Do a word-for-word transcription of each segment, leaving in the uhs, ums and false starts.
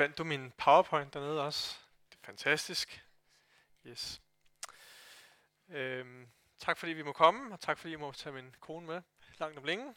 Fandt du min PowerPoint dernede også? Det er fantastisk. Yes. Øhm, tak fordi vi må komme, og tak fordi I må tage min kone med langt om længe.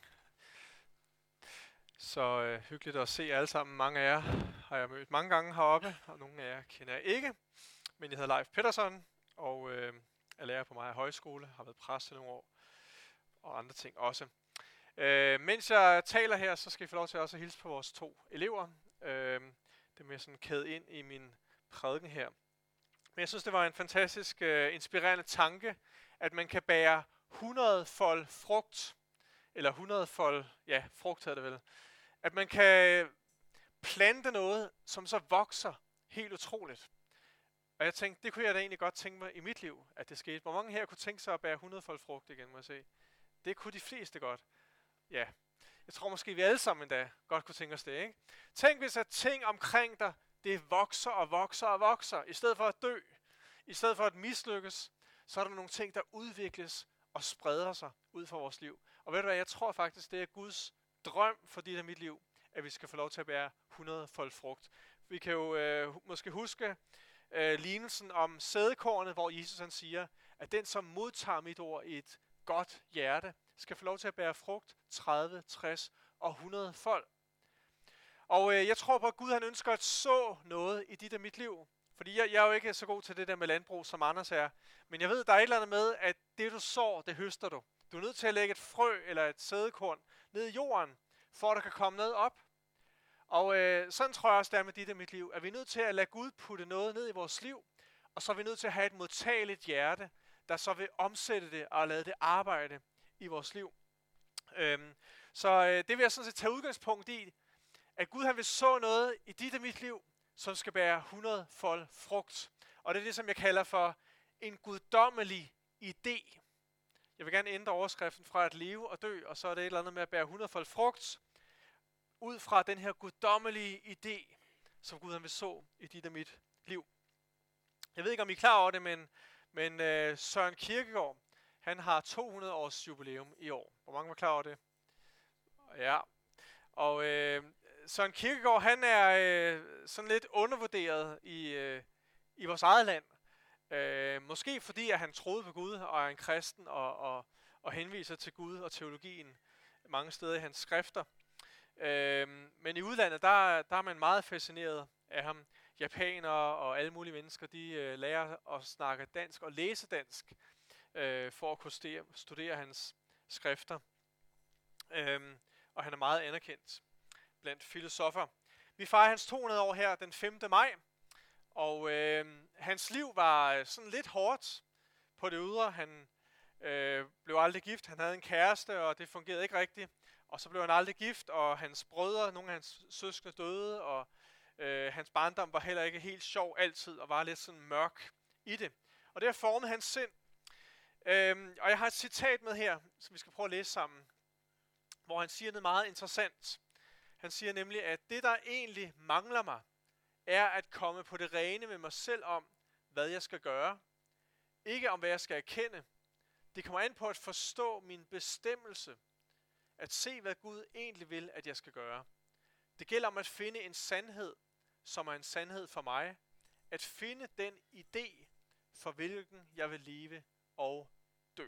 Så øh, hyggeligt at se jer alle sammen. Mange af jer har jeg mødt mange gange heroppe, og nogle af jer kender jeg ikke. Men jeg hedder Leif Pettersson, og øh, er lærer på Mariager Højskole, har været præst i nogle år, og andre ting også. Øh, mens jeg taler her, så skal I få lov til også at hilse på vores to elever. Øh, det med sådan kæde ind i min prædiken her. Men jeg synes, det var en fantastisk øh, inspirerende tanke, at man kan bære hundrede fold frugt, eller hundrede fold, ja, frugt hedder det vel, at man kan plante noget, som så vokser helt utroligt. Og jeg tænkte, det kunne jeg da egentlig godt tænke mig i mit liv, at det skete. Hvor mange her kunne tænke sig at bære hundrede fold frugt igen, må jeg se? Det kunne de fleste godt. Ja, jeg tror måske, vi alle sammen endda godt kunne tænke os det, ikke? Tænk, hvis at ting omkring dig, det vokser og vokser og vokser. I stedet for at dø, i stedet for at mislykkes, så er der nogle ting, der udvikles og spreder sig ud for vores liv. Og ved du hvad, jeg tror faktisk, det er Guds drøm for dit og mit liv, at vi skal få lov til at bære hundrede fold frugt. Vi kan jo øh, måske huske øh, lignelsen om sædekornet, hvor Jesus han siger, at den, som modtager mit ord i et godt hjerte, skal få lov til at bære frugt tredive, tres og hundrede fold. Og øh, jeg tror på, at Gud han ønsker at så noget i dit og mit liv. Fordi jeg, jeg er jo ikke så god til det der med landbrug, som Anders er. Men jeg ved, der er et eller andet med, at det du sår, det høster du. Du er nødt til at lægge et frø eller et sædekorn ned i jorden, for at der kan komme noget op. Og øh, sådan tror jeg også, det er med dit og mit liv. At vi er nødt til at lade Gud putte noget ned i vores liv. Og så er vi nødt til at have et modtageligt hjerte, der så vil omsætte det og lade det arbejde i vores liv. Øhm, så øh, det vil jeg sådan set tage udgangspunkt i, at Gud han vil så noget i dit og mit liv, som skal bære hundrede fold frugt. Og det er det, som jeg kalder for en guddommelig idé. Jeg vil gerne ændre overskriften fra at leve og dø, og så er det et eller andet med at bære hundrede fold frugt, ud fra den her guddommelige idé, som Gud han vil så i dit og mit liv. Jeg ved ikke, om I er klar over det, men, men øh, Søren Kierkegaard, han har to hundrede års jubilæum i år. Hvor mange var klar over det? Ja. Og øh, Søren Kierkegaard, han er øh, sådan lidt undervurderet i, øh, i vores eget land. Øh, måske fordi, at han troede på Gud og er en kristen og, og, og henviser til Gud og teologien mange steder i hans skrifter. Øh, men i udlandet, der, der er man meget fascineret af ham. Japanere og alle mulige mennesker, de øh, lærer at snakke dansk og læse dansk, øh, for at kunne studere, studere hans skrifter. Øh, og han er meget anerkendt blandt filosofer. Vi fejrer hans to hundrede år her den femte maj, og øh, hans liv var sådan lidt hårdt på det ydre. Han øh, blev aldrig gift, han havde en kæreste, og det fungerede ikke rigtigt. Og så blev han aldrig gift, og hans brødre, nogle af hans søskende døde, og øh, hans barndom var heller ikke helt sjov altid, og var lidt sådan mørk i det. Og det har formet hans sind. Øhm, og jeg har et citat med her, som vi skal prøve at læse sammen, hvor han siger noget meget interessant. Han siger nemlig, at det, der egentlig mangler mig, er at komme på det rene med mig selv om, hvad jeg skal gøre. Ikke om, hvad jeg skal erkende. Det kommer an på at forstå min bestemmelse. At se, hvad Gud egentlig vil, at jeg skal gøre. Det gælder om at finde en sandhed, som er en sandhed for mig. At finde den idé, for hvilken jeg vil leve og dø.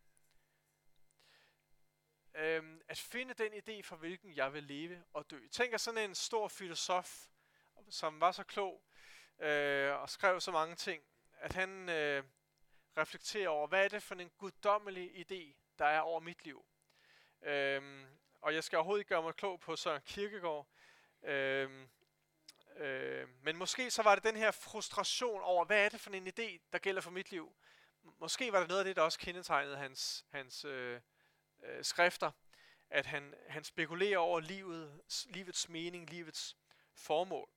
Øhm, at finde den idé, for hvilken jeg vil leve og dø. Tænk at sådan en stor filosof, som var så klog øh, og skrev så mange ting, at han øh, reflekterer over, hvad er det for en guddommelig idé, der er over mit liv. Øhm, og jeg skal overhovedet ikke gøre mig klog på Søren Kierkegaard, øhm, øh, men måske så var det den her frustration over, hvad er det for en idé, der gælder for mit liv. Måske var det noget af det, der også kendetegnede hans, hans øh, øh, skrifter, at han, han spekulerer over livet, livets mening, livets formål.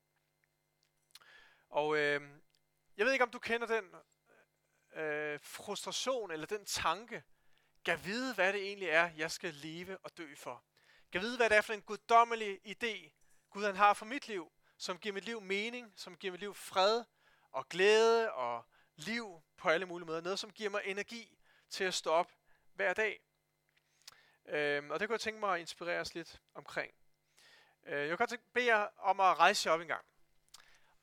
Og øh, jeg ved ikke, om du kender den øh, frustration eller den tanke, kan vide, hvad det egentlig er, jeg skal leve og dø for. Kan vide, hvad det er for en guddommelig idé, Gud han har for mit liv, som giver mit liv mening, som giver mit liv fred og glæde og liv på alle mulige måder. Noget, som giver mig energi til at stå op hver dag. Øhm, og det kunne jeg tænke mig at inspirere os lidt omkring. Øh, jeg kan godt tænke, bede jer om at rejse jer op en gang.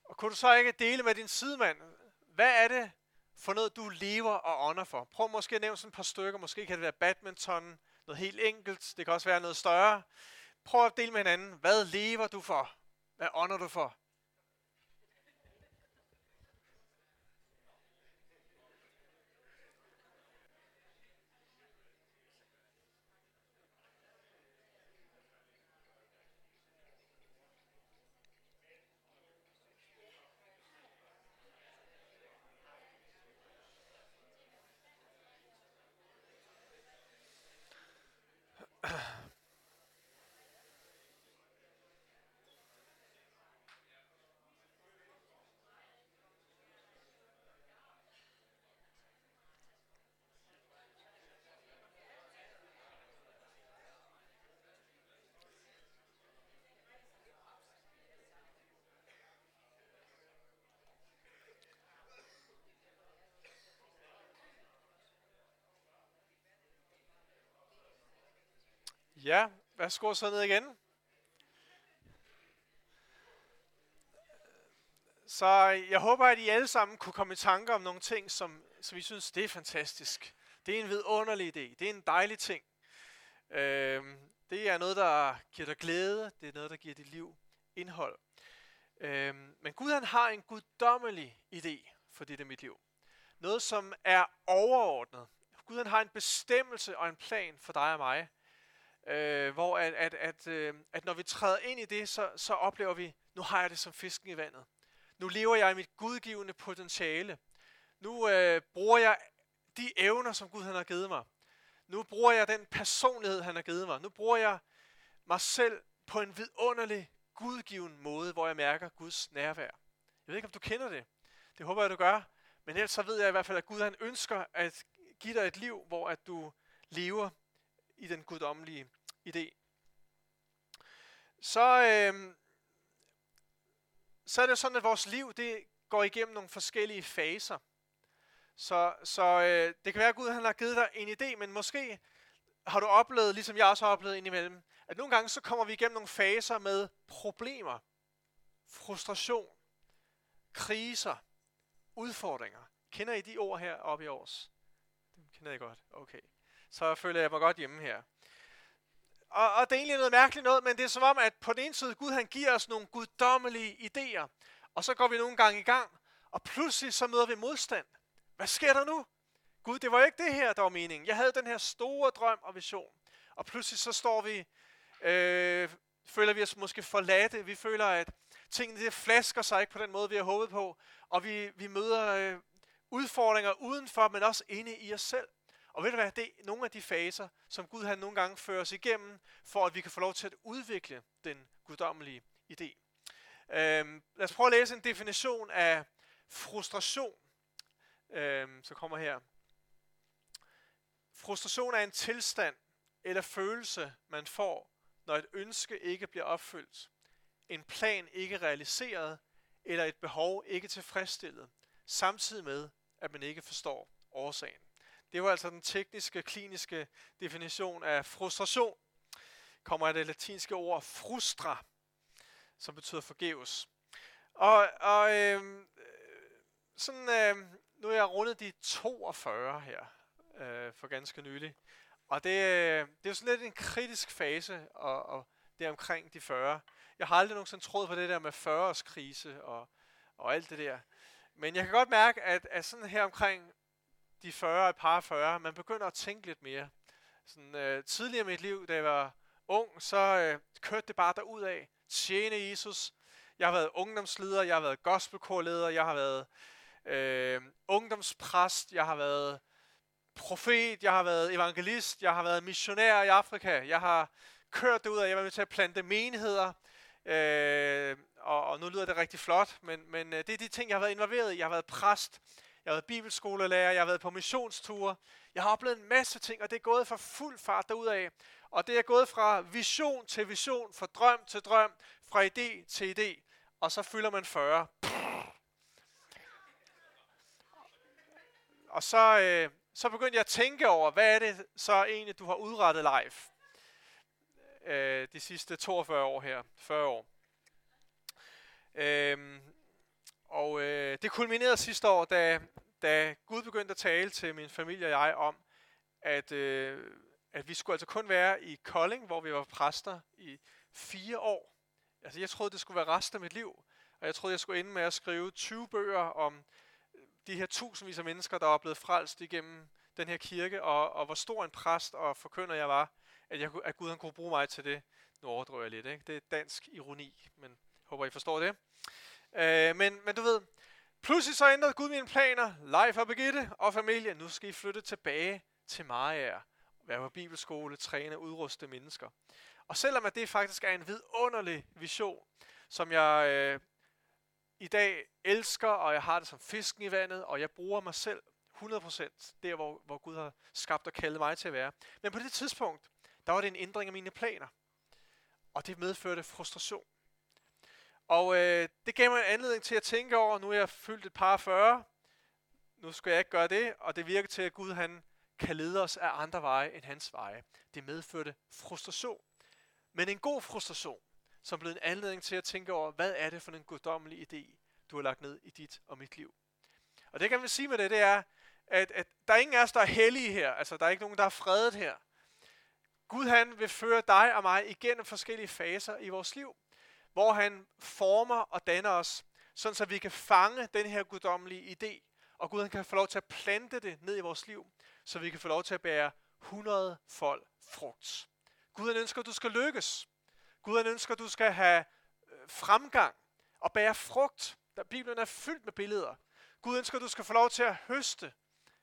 Og kunne du så ikke dele med din sidemand, hvad er det for noget, du lever og ånder for? Prøv måske at nævne sådan et par stykker. Måske kan det være badminton, noget helt enkelt. Det kan også være noget større. Prøv at dele med hinanden. Hvad lever du for? Hvad ånder du for? Ja, værsgo så ned igen. Så jeg håber, at I alle sammen kunne komme i tanke om nogle ting, som, som I synes, det er fantastisk. Det er en vidunderlig idé. Det er en dejlig ting. Øhm, det er noget, der giver dig glæde. Det er noget, der giver dit liv indhold. Øhm, men Gud han har en guddommelig idé for dit og mit liv. Noget, som er overordnet. Gud han har en bestemmelse og en plan for dig og mig. Øh, hvor at, at, at, øh, at når vi træder ind i det, så, så oplever vi, nu har jeg det som fisken i vandet. Nu lever jeg i mit gudgivende potentiale. Nu øh, bruger jeg de evner, som Gud han har givet mig. Nu bruger jeg den personlighed, han har givet mig. Nu bruger jeg mig selv på en vidunderlig, gudgiven måde, hvor jeg mærker Guds nærvær. Jeg ved ikke, om du kender det. Det håber jeg, du gør. Men ellers så ved jeg i hvert fald, at Gud han ønsker at give dig et liv, hvor at du lever i den guddommelige idé. Så, øh, så er det sådan, at vores liv det går igennem nogle forskellige faser. Så, så øh, det kan være, at Gud han har givet dig en idé, men måske har du oplevet, ligesom jeg også har oplevet indimellem, at nogle gange så kommer vi igennem nogle faser med problemer, frustration, kriser, udfordringer. Kender I de ord her oppe i års? Dem kender I godt. Okay. Så føler jeg mig godt hjemme her. Og, og det er egentlig noget mærkeligt noget, men det er som om, at på den ene side, Gud han giver os nogle guddommelige idéer, og så går vi nogle gange i gang, og pludselig så møder vi modstand. Hvad sker der nu? Gud, det var ikke det her, der var meningen. Jeg havde den her store drøm og vision, og pludselig så står vi, øh, føler vi os måske forladte, vi føler, at tingene det flasker sig ikke på den måde, vi har håbet på, og vi, vi møder øh, udfordringer udenfor, men også inde i os selv. Og ved du hvad, det er nogle af de faser, som Gud han nogle gange fører os igennem, for at vi kan få lov til at udvikle den guddommelige idé. Øhm, lad os prøve at læse en definition af frustration, øhm, så kommer her. Frustration er en tilstand eller følelse, man får, når et ønske ikke bliver opfyldt, en plan ikke realiseret, eller et behov ikke tilfredsstillet, samtidig med, at man ikke forstår årsagen. Det var altså den tekniske, kliniske definition af frustration. Kommer af det latinske ord frustra, som betyder forgæves. Og, og øh, sådan, øh, nu er jeg rundet de toogfyrre her øh, for ganske nylig. Og det, øh, det er jo sådan lidt en kritisk fase, og, og det er omkring de fyrre. Jeg har aldrig nogensinde troet på det der med fyrre-års krise og, og alt det der. Men jeg kan godt mærke, at, at sådan her omkring de fyrre, et par fyrre, man begynder at tænke lidt mere. Sådan, øh, tidligere i mit liv, da jeg var ung, så øh, kørte det bare derudad. Tjene Jesus. Jeg har været ungdomsleder, jeg har været gospelkorleder, jeg har været øh, ungdomspræst, jeg har været profet, jeg har været evangelist, jeg har været missionær i Afrika. Jeg har kørt derudad, jeg var med til at plante menigheder. Øh, og, og nu lyder det rigtig flot, men, men øh, det er de ting, jeg har været involveret i. Jeg har været præst. Jeg har været bibelskolelærer, jeg har været på missionsture. Jeg har oplevet en masse ting, og det er gået fra fuld fart derudad. Og det er gået fra vision til vision, fra drøm til drøm, fra idé til idé. Og så fylder man fyrre. Og så, øh, så begyndte jeg at tænke over, hvad er det så egentlig, du har udrettet live øh, de sidste toogfyrre år her, fyrre år. Øh, og øh, det kulminerede sidste år, da, da Gud begyndte at tale til min familie og jeg om, at, øh, at vi skulle altså kun være i Kolding, hvor vi var præster i fire år. Altså jeg troede, det skulle være resten af mit liv, og jeg troede, jeg skulle ende med at skrive tyve bøger om de her tusindvis af mennesker, der er blevet frelst igennem den her kirke, og, og hvor stor en præst og forkynder jeg var, at, jeg, at Gud han kunne bruge mig til det. Nu overdriver jeg lidt, ikke? Det er dansk ironi, men håber, I forstår det. Øh, men, men du ved, pludselig så ændrede Gud mine planer. Leif og Birgitte og familie, nu skal I flytte tilbage til Mariager, være på bibelskole, træne og udruste mennesker. Og selvom at det faktisk er en vidunderlig vision, som jeg øh, i dag elsker, og jeg har det som fisken i vandet, og jeg bruger mig selv hundrede procent der, hvor, hvor Gud har skabt og kaldet mig til at være. Men på det tidspunkt, der var det en ændring af mine planer, og det medførte frustration. Og øh, det gav mig en anledning til at tænke over, nu er jeg fyldt et par fyrre, nu skal jeg ikke gøre det, og det virker til, at Gud han kan lede os af andre veje end hans veje. Det medførte frustration. Men en god frustration, som blev en anledning til at tænke over, hvad er det for en guddommelig idé, du har lagt ned i dit og mit liv. Og det kan man sige med det, det er, at, at der er ingen af os, der er hellige her. Altså, der er ikke nogen, der er fredet her. Gud han vil føre dig og mig igennem forskellige faser i vores liv, hvor han former og danner os, sådan så vi kan fange den her guddommelige idé, og Gud han kan få lov til at plante det ned i vores liv, så vi kan få lov til at bære hundrede fold frugt. Gud han ønsker, at du skal lykkes. Gud han ønsker, at du skal have fremgang og bære frugt. Der Bibelen er fyldt med billeder. Gud ønsker, at du skal få lov til at høste.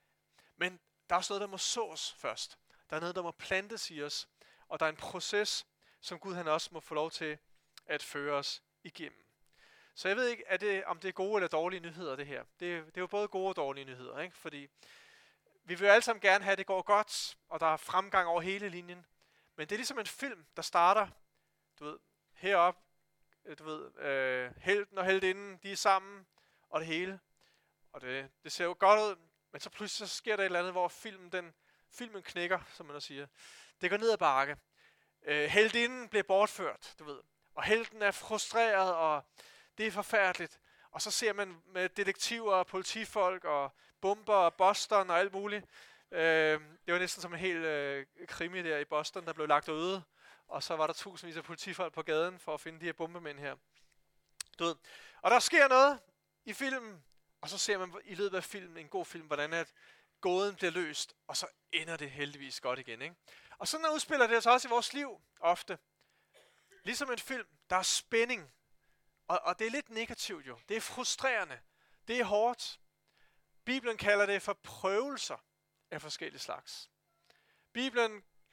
Men der er også noget, der må sås først. Der er noget, der må plantes i os. Og der er en proces, som Gud han også må få lov til at føre os igennem. Så jeg ved ikke, er det, om det er gode eller dårlige nyheder, det her. Det, det er jo både gode og dårlige nyheder, ikke? Fordi vi vil jo alle sammen gerne have, at det går godt, og der er fremgang over hele linjen. Men det er ligesom en film, der starter, du ved, heroppe, du ved, øh, helten og heltinden, de er sammen, og det hele. Og det, det ser jo godt ud, men så pludselig så sker der et eller andet, hvor filmen, den, filmen knækker, som man siger. Det går ned ad bakke. Øh, heltinden bliver bortført, du ved. Og helten er frustreret, og det er forfærdeligt. Og så ser man med detektiver og politifolk og bomber og Boston og alt muligt. Øh, det var næsten som en hel øh, krimi der i Boston, der blev lagt øde. Og så var der tusindvis af politifolk på gaden for at finde de her bombemænd her. Du ved. Og der sker noget i filmen, og så ser man i løbet af filmen, en god film, hvordan at gåden bliver løst, og så ender det heldigvis godt igen. Ikke? Og sådan udspiller det sig også i vores liv ofte. Ligesom en film, der er spænding. Og, og det er lidt negativt jo. Det er frustrerende. Det er hårdt. Bibelen kalder det for prøvelser af forskellige slags. Bibelen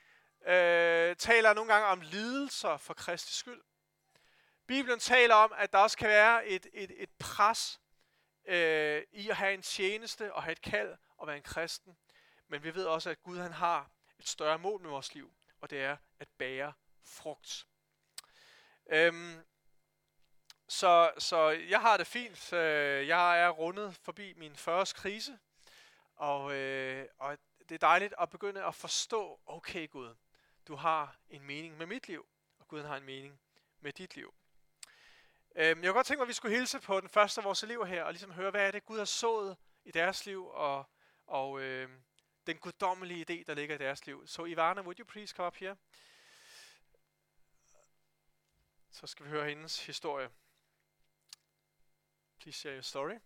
øh, taler nogle gange om lidelser for Kristi skyld. Bibelen taler om, at der også kan være et, et, et pres øh, i at have en tjeneste og have et kald og være en kristen. Men vi ved også, at Gud han har et større mål med vores liv, og det er at bære frugt. Øhm, så, så jeg har det fint. Jeg er rundet forbi min fyrres krise, og, øh, og det er dejligt at begynde at forstå, okay Gud, du har en mening med mit liv, og Gud har en mening med dit liv. Øhm, jeg kunne godt tænke mig, at vi skulle hilse på den første af vores elever her, og ligesom høre, hvad er det Gud har sået i deres liv, og, og øh, den guddommelige idé, der ligger i deres liv. Så Ivana, would you please come up here? Så skal vi høre hendes historie. Please share your story.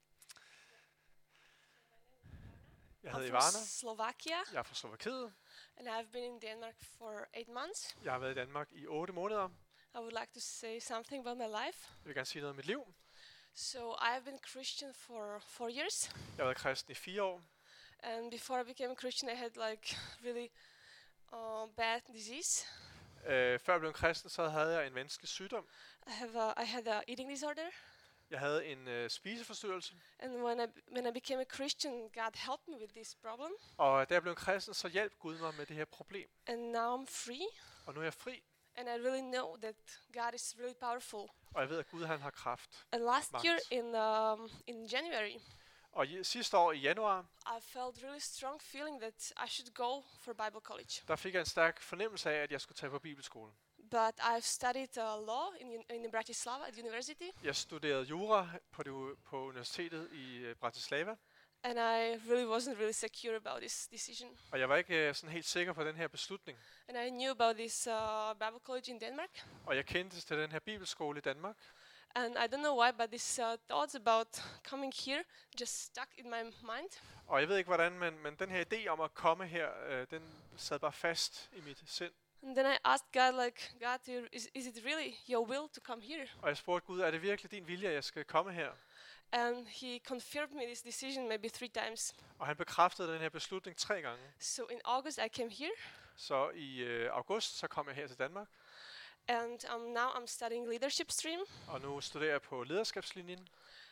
Jeg hedder Ivana. Slovakia. Jeg er fra Slovakiet. And I've been in Denmark for eight months. Jeg har været i Danmark i otte måneder. I would like to say something about my life. Jeg vil gerne sige noget om mit liv. So I've been Christian for four years. Jeg har været kristen i fire år. And before I became a Christian, I had like really uh, bad disease. Uh, før jeg blev en kristen, så havde jeg en vanskelig sygdom. I have a, I had a eating disorder. Jeg havde en uh, spiseforstyrrelse. And when I when I became a Christian, God helped me with this problem. Og da jeg blev en kristen, så hjalp Gud mig med det her problem. And now I'm free. Og nu er jeg fri. And I really know that God is really powerful. Og jeg ved, at Gud han har kraft. And last Magt. year in um, in January, Og i, sidste år i januar, I felt really strong feeling that I should go for Bible college. der fik jeg en stærk fornemmelse af, at jeg skulle tage på bibelskolen. but I've studied uh, law in, un- in Bratislava at university, Jeg studerede jura på, det, u- på universitetet i øh, Bratislava, and I really wasn't really secure about this decision. og jeg var ikke øh, sådan helt sikker på den her beslutning. And I knew about this uh, Bible college in Denmark, Og jeg kendte til den her bibelskole i Danmark, and I don't know why, but these uh, thoughts about coming here just stuck in my mind. og jeg ved ikke hvordan, men, men den her idé om at komme her, øh, den sad bare fast i mit sind. And then I asked God, like, God, do you- is, is it really your will to come here? Og jeg spurgte Gud, er det virkelig din vilje, at jeg skal komme her? And He confirmed me this decision maybe three times. Og han bekræftede den her beslutning tre gange. So in August I came here, Så i øh, august, så kom jeg her til Danmark, and um, now I'm studying leadership stream. og nu studerer jeg på lederskabslinjen.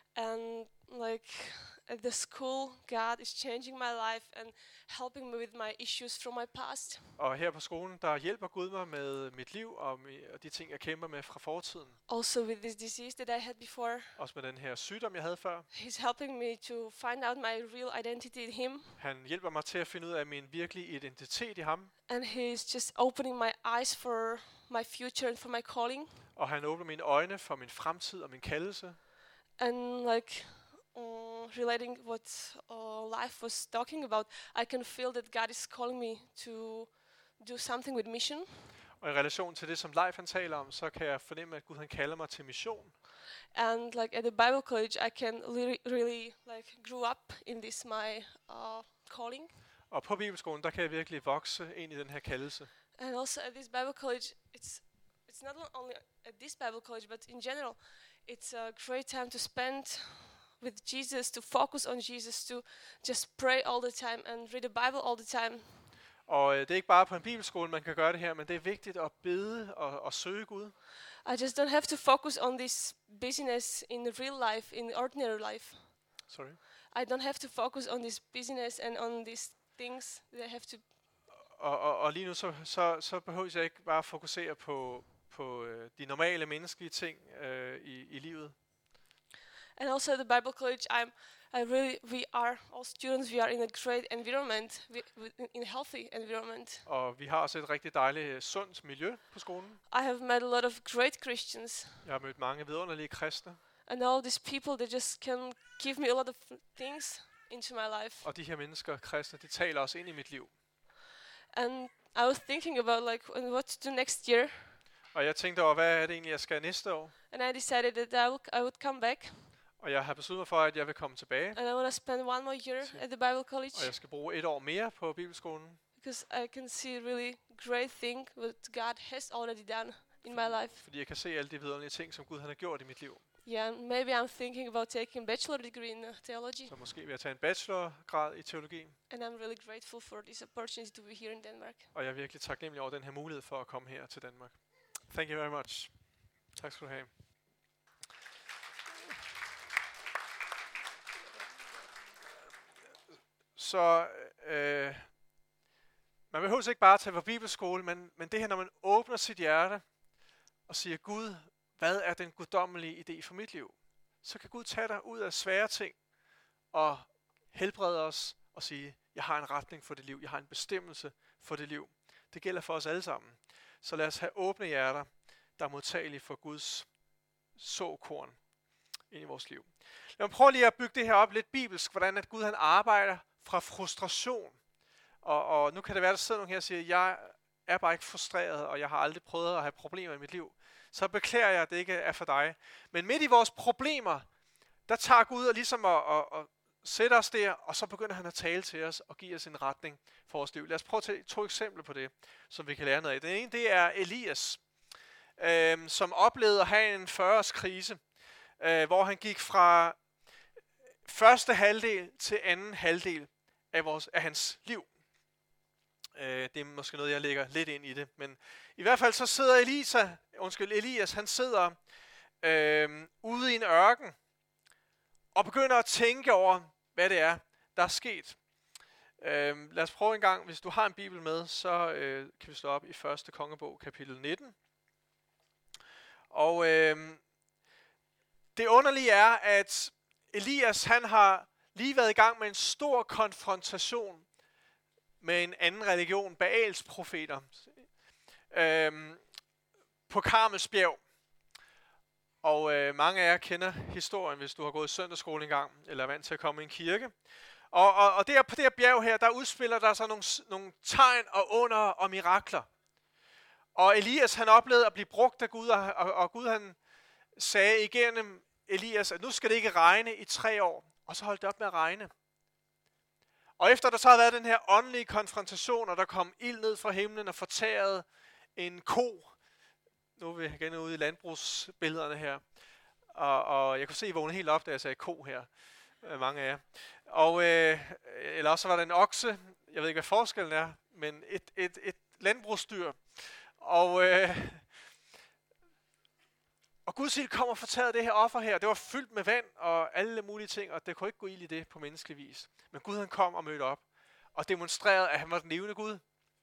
And like at the school, God is changing my life and helping me with my issues from my past. Og her på skolen, der hjælper Gud mig med mit liv og, mi- og de ting, jeg kæmper med fra fortiden. Also with this disease that I had before, Også med den her sygdom, jeg havde før. He's helping me to find out my real identity in Him. Han hjælper mig til at finde ud af min virkelige identitet i ham. And He's just opening my eyes for my future and for my calling. Og han åbner mine øjne for min fremtid og min kaldelse. And like uh, relating what uh, life was talking about, I can feel that God is calling me to do something with mission. Og i relation til det, som Leif han taler om, så kan jeg fornemme, at Gud han kalder mig til mission. And like at the Bible college, I can li- really like grow up in this my uh, calling. Og på bibelskolen, der kan jeg virkelig vokse ind i den her kaldelse. And also at this Bible college, it's it's not only at this Bible college, but in general, it's a great time to spend with Jesus, to focus on Jesus, to just pray all the time and read the Bible all the time. Og øh, det er ikke bare på en bibelskole, man kan gøre det her, men det er vigtigt at bede og, og søge Gud. I just don't have to focus on this busyness in real life, in ordinary life. Sorry. I don't have to focus on this busyness and on these things that I have to. Og, og, og lige nu, så, så, så behøver jeg ikke bare at fokusere på, på øh, de normale menneskelige ting øh, i, i livet. And also at the Bible college, I'm, I really, we are all students. We are in a great environment, we, we, in a healthy environment. Og vi har også et rigtig dejligt, øh, sundt miljø på skolen. I have met a lot of great Christians, Jeg har mødt mange vidunderlige kristne. and all these people, they just can give me a lot of things into my life. Og de her mennesker, kristne, de taler også ind i mit liv. And I was thinking about like when- what to do next year, Og jeg tænkte over, hvad er det egentlig, jeg skal næste år? and I decided that I, will, I would come back, Og jeg har besluttet mig for, at jeg vil komme tilbage. and I want to spend one more year See. at the Bible college, Og jeg skal bruge et år mere på bibelskolen. because I can see a really great thing what God has already done in my life. Fordi jeg kan se alle de vidunderlige ting, som Gud han har gjort i mit liv. Yeah, and maybe I'm thinking about taking a bachelor degree in uh, theology, Så måske vil jeg tage en bachelorgrad i teologi. and I'm really grateful for this opportunity to be here in Denmark. Og jeg er virkelig taknemmelig over den her mulighed for at komme her til Danmark. Thank you very much. Tak skal du have. Så øh, man behøver ikke bare at tage på bibelskole, men, men det her, når man åbner sit hjerte og siger, Gud, hvad er den guddommelige idé for mit liv? Så kan Gud tage dig ud af svære ting og helbrede os og sige, jeg har en retning for det liv, jeg har en bestemmelse for det liv. Det gælder for os alle sammen. Så lad os have åbne hjerter, der er modtagelige for Guds såkorn ind i vores liv. Lad mig prøve lige at bygge det her op lidt bibelsk, hvordan at Gud han arbejder fra frustration. Og, og nu kan det være, at der sidder nogen her og siger, jeg er bare ikke frustreret, og jeg har aldrig prøvet at have problemer i mit liv. Så beklager jeg, at det ikke er for dig. Men midt i vores problemer, der tager Gud og ligesom at, at, at sætte os der, og så begynder han at tale til os og give os en retning for vores liv. Lad os prøve at tage to eksempler på det, som vi kan lære noget af. Den ene, det er Elias, øh, som oplevede at have en fyrre års krise, øh, hvor han gik fra første halvdel til anden halvdel af, vores, af hans liv. Øh, det er måske noget, jeg lægger lidt ind i det. Men i hvert fald så sidder Elisa, undskyld, Elias, han sidder øh, ude i en ørken, og begynder at tænke over, hvad det er, der er sket. Øh, lad os prøve en gang, hvis du har en bibel med, så øh, kan vi slå op i første kongebog, kapitel nitten. Og øh, det underlige er, at Elias, han har lige været i gang med en stor konfrontation med en anden religion, Baals profeter. Øhm, på Karmels bjerg. Og øh, mange af jer kender historien, hvis du har gået i søndagsskole engang, eller er vant til at komme i en kirke. Og, og, og der, på det her bjerg her, der udspiller der sig nogle, nogle tegn og under og mirakler. Og Elias, han oplevede at blive brugt af Gud, og, og, og Gud han sagde igennem Elias, at nu skal det ikke regne i tre år. Og så holdt det op med at regne. Og efter der så havde været den her åndelige konfrontation, og der kom ild ned fra himlen og fortærede en ko. Nu er vi igen ude i landbrugsbillederne her. Og, og jeg kunne se, at I vågnede helt op, da jeg sagde ko her. Mange af jer. Og, øh, eller også var der en okse. Jeg ved ikke, hvad forskellen er, men et, et, et landbrugsdyr. Og, øh, og Guds ild kom og fortærede det her offer her. Det var fyldt med vand og alle mulige ting, og det kunne ikke gå ild i det på menneskelig vis. Men Gud han kom og mødte op og demonstrerede, at han var den levende Gud.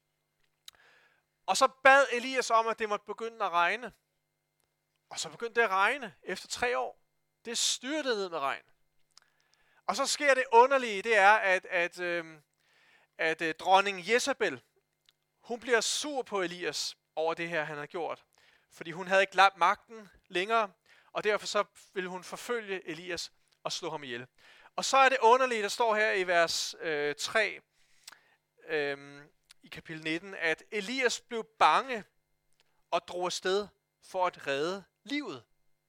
Og så bad Elias om, at det måtte begynde at regne. Og så begyndte det at regne efter tre år. Det styrtede ned med regn. Og så sker det underlige, det er, at, at, øh, at øh, dronning Jezebel, hun bliver sur på Elias over det her, han har gjort. Fordi hun havde ikke lagt magten længere, og derfor så ville hun forfølge Elias og slå ham ihjel. Og så er det underlige, der står her i vers øh, tre, øh, i kapitel nitten, at Elias blev bange og drog afsted for at redde livet.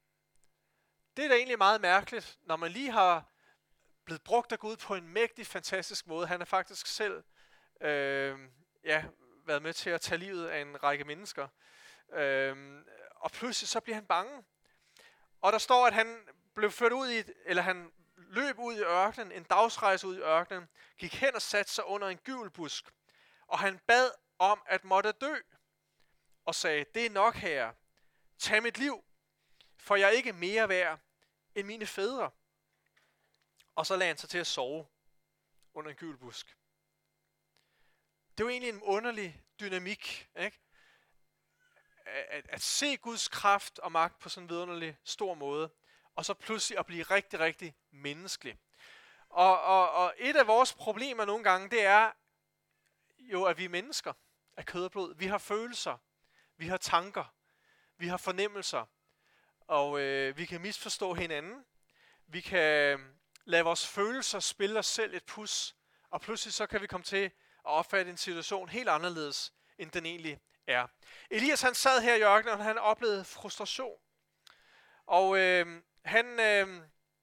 Det er da egentlig meget mærkeligt, når man lige har blevet brugt af Gud på en mægtig, fantastisk måde. Han har faktisk selv øh, ja, været med til at tage livet af en række mennesker. Øh, og pludselig så bliver han bange. Og der står, at han blev ført ud i, eller han løb ud i ørkenen, en dagsrejse ud i ørkenen, gik hen og satte sig under en gyvelbusk. Og han bad om at måtte dø, og sagde, det er nok, herre, tag mit liv, for jeg er ikke mere værd end mine fædre. Og så lagde han sig til at sove under en gyvelbusk. Det var egentlig en underlig dynamik, ikke? At, at se Guds kraft og magt på sådan en vidunderlig stor måde, og så pludselig at blive rigtig, rigtig menneskelig. Og, og, og et af vores problemer nogle gange, det er jo, at vi er mennesker af kød og blod. Vi har følelser, vi har tanker, vi har fornemmelser, og øh, vi kan misforstå hinanden. Vi kan lade vores følelser spille os selv et pus, og pludselig så kan vi komme til at opfatte en situation helt anderledes, end den egentlig er. Elias han sad her i ørkenen, og han oplevede frustration. Og øh, han, øh,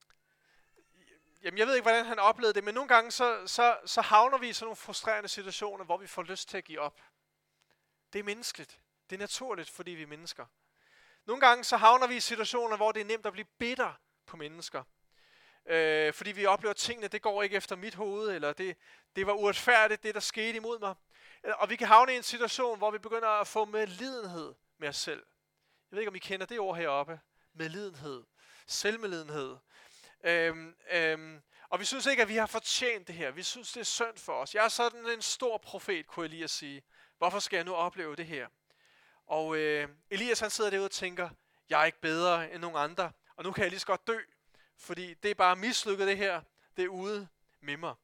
jamen jeg ved ikke, hvordan han oplevede det, men nogle gange så, så, så havner vi i sådan nogle frustrerende situationer, hvor vi får lyst til at give op. Det er menneskeligt. Det er naturligt, fordi vi er mennesker. Nogle gange så havner vi i situationer, hvor det er nemt at blive bitter på mennesker. Øh, fordi vi oplever, at tingene, det går ikke efter mit hoved, eller det, det var uretfærdigt, det der skete imod mig. Og vi kan havne i en situation, hvor vi begynder at få medlidenhed med os selv. Jeg ved ikke, om I kender det ord heroppe. Medlidenhed. Selvmedlidenhed. Øhm, øhm, og vi synes ikke, at vi har fortjent det her. Vi synes, det er synd for os. Jeg er sådan en stor profet, kunne Elias sige. Hvorfor skal jeg nu opleve det her? Og øh, Elias han sidder derude og tænker, jeg er ikke bedre end nogen andre, og nu kan jeg lige så godt dø, fordi det er bare mislykket det her, det er ude med mig.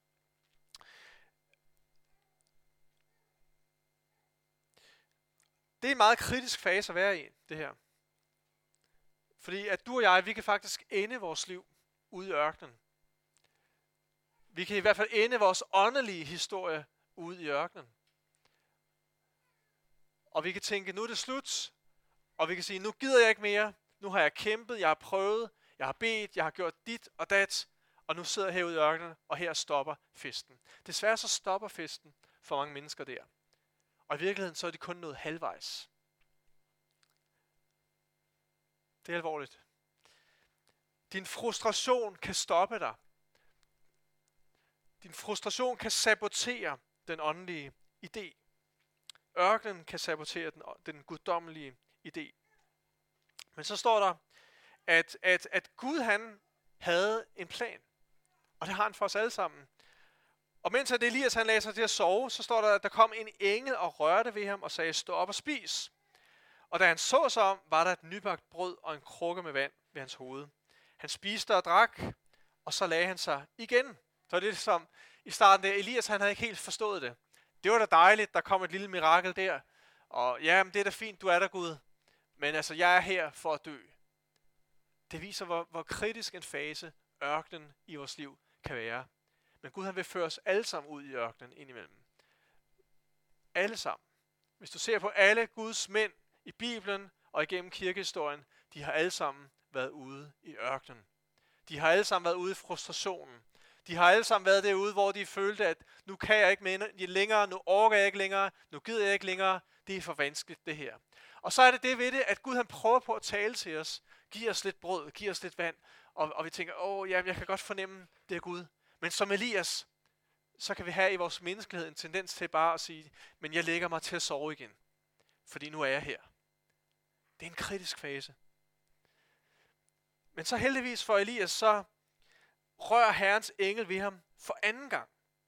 Det er en meget kritisk fase at være i, det her. Fordi at du og jeg, vi kan faktisk ende vores liv ude i ørkenen. Vi kan i hvert fald ende vores åndelige historie ude i ørkenen. Og vi kan tænke, nu er det slut. Og vi kan sige, nu gider jeg ikke mere. Nu har jeg kæmpet, jeg har prøvet, jeg har bedt, jeg har gjort dit og dat. Og nu sidder jeg herude i ørkenen, og her stopper festen. Desværre så stopper festen for mange mennesker der. Og i virkeligheden så er det kun noget halvvejs. Det er alvorligt. Din frustration kan stoppe dig. Din frustration kan sabotere den åndelige idé. Ørkenen kan sabotere den, den guddommelige idé. Men så står der, at, at, at Gud han havde en plan. Og det har han for os alle sammen. Og mens at Elias han lagde sig til at sove, så står der, at der kom en engel og rørte ved ham og sagde, stå op og spis. Og da han så sig om, var der et nybagt brød og en krukke med vand ved hans hoved. Han spiste og drak, og så lagde han sig igen. Så det er som i starten der, Elias han havde ikke helt forstået det. Det var da dejligt, der kom et lille mirakel der. Og ja, men det er da fint, du er der Gud. men altså, jeg er her for at dø. Det viser, hvor, hvor kritisk en fase ørkenen i vores liv kan være. Men Gud han vil føre os alle sammen ud i ørkenen indimellem. Alle sammen. Hvis du ser på alle Guds mænd i Bibelen og igennem kirkehistorien, de har alle sammen været ude i ørkenen. De har alle sammen været ude i frustrationen. De har alle sammen været derude, hvor de følte, at nu kan jeg ikke længere, nu orker jeg ikke længere, nu gider jeg ikke længere, det er for vanskeligt det her. Og så er det det ved det, at Gud han prøver på at tale til os, giver os lidt brød, giver os lidt vand, og, og vi tænker, åh, ja, jeg kan godt fornemme, det er Gud. Men som Elias, så kan vi have i vores menneskelighed en tendens til bare at sige, men jeg lægger mig til at sove igen, fordi nu er jeg her. Det er en kritisk fase. Men så heldigvis for Elias, så rører Herrens engel ved ham for anden gang.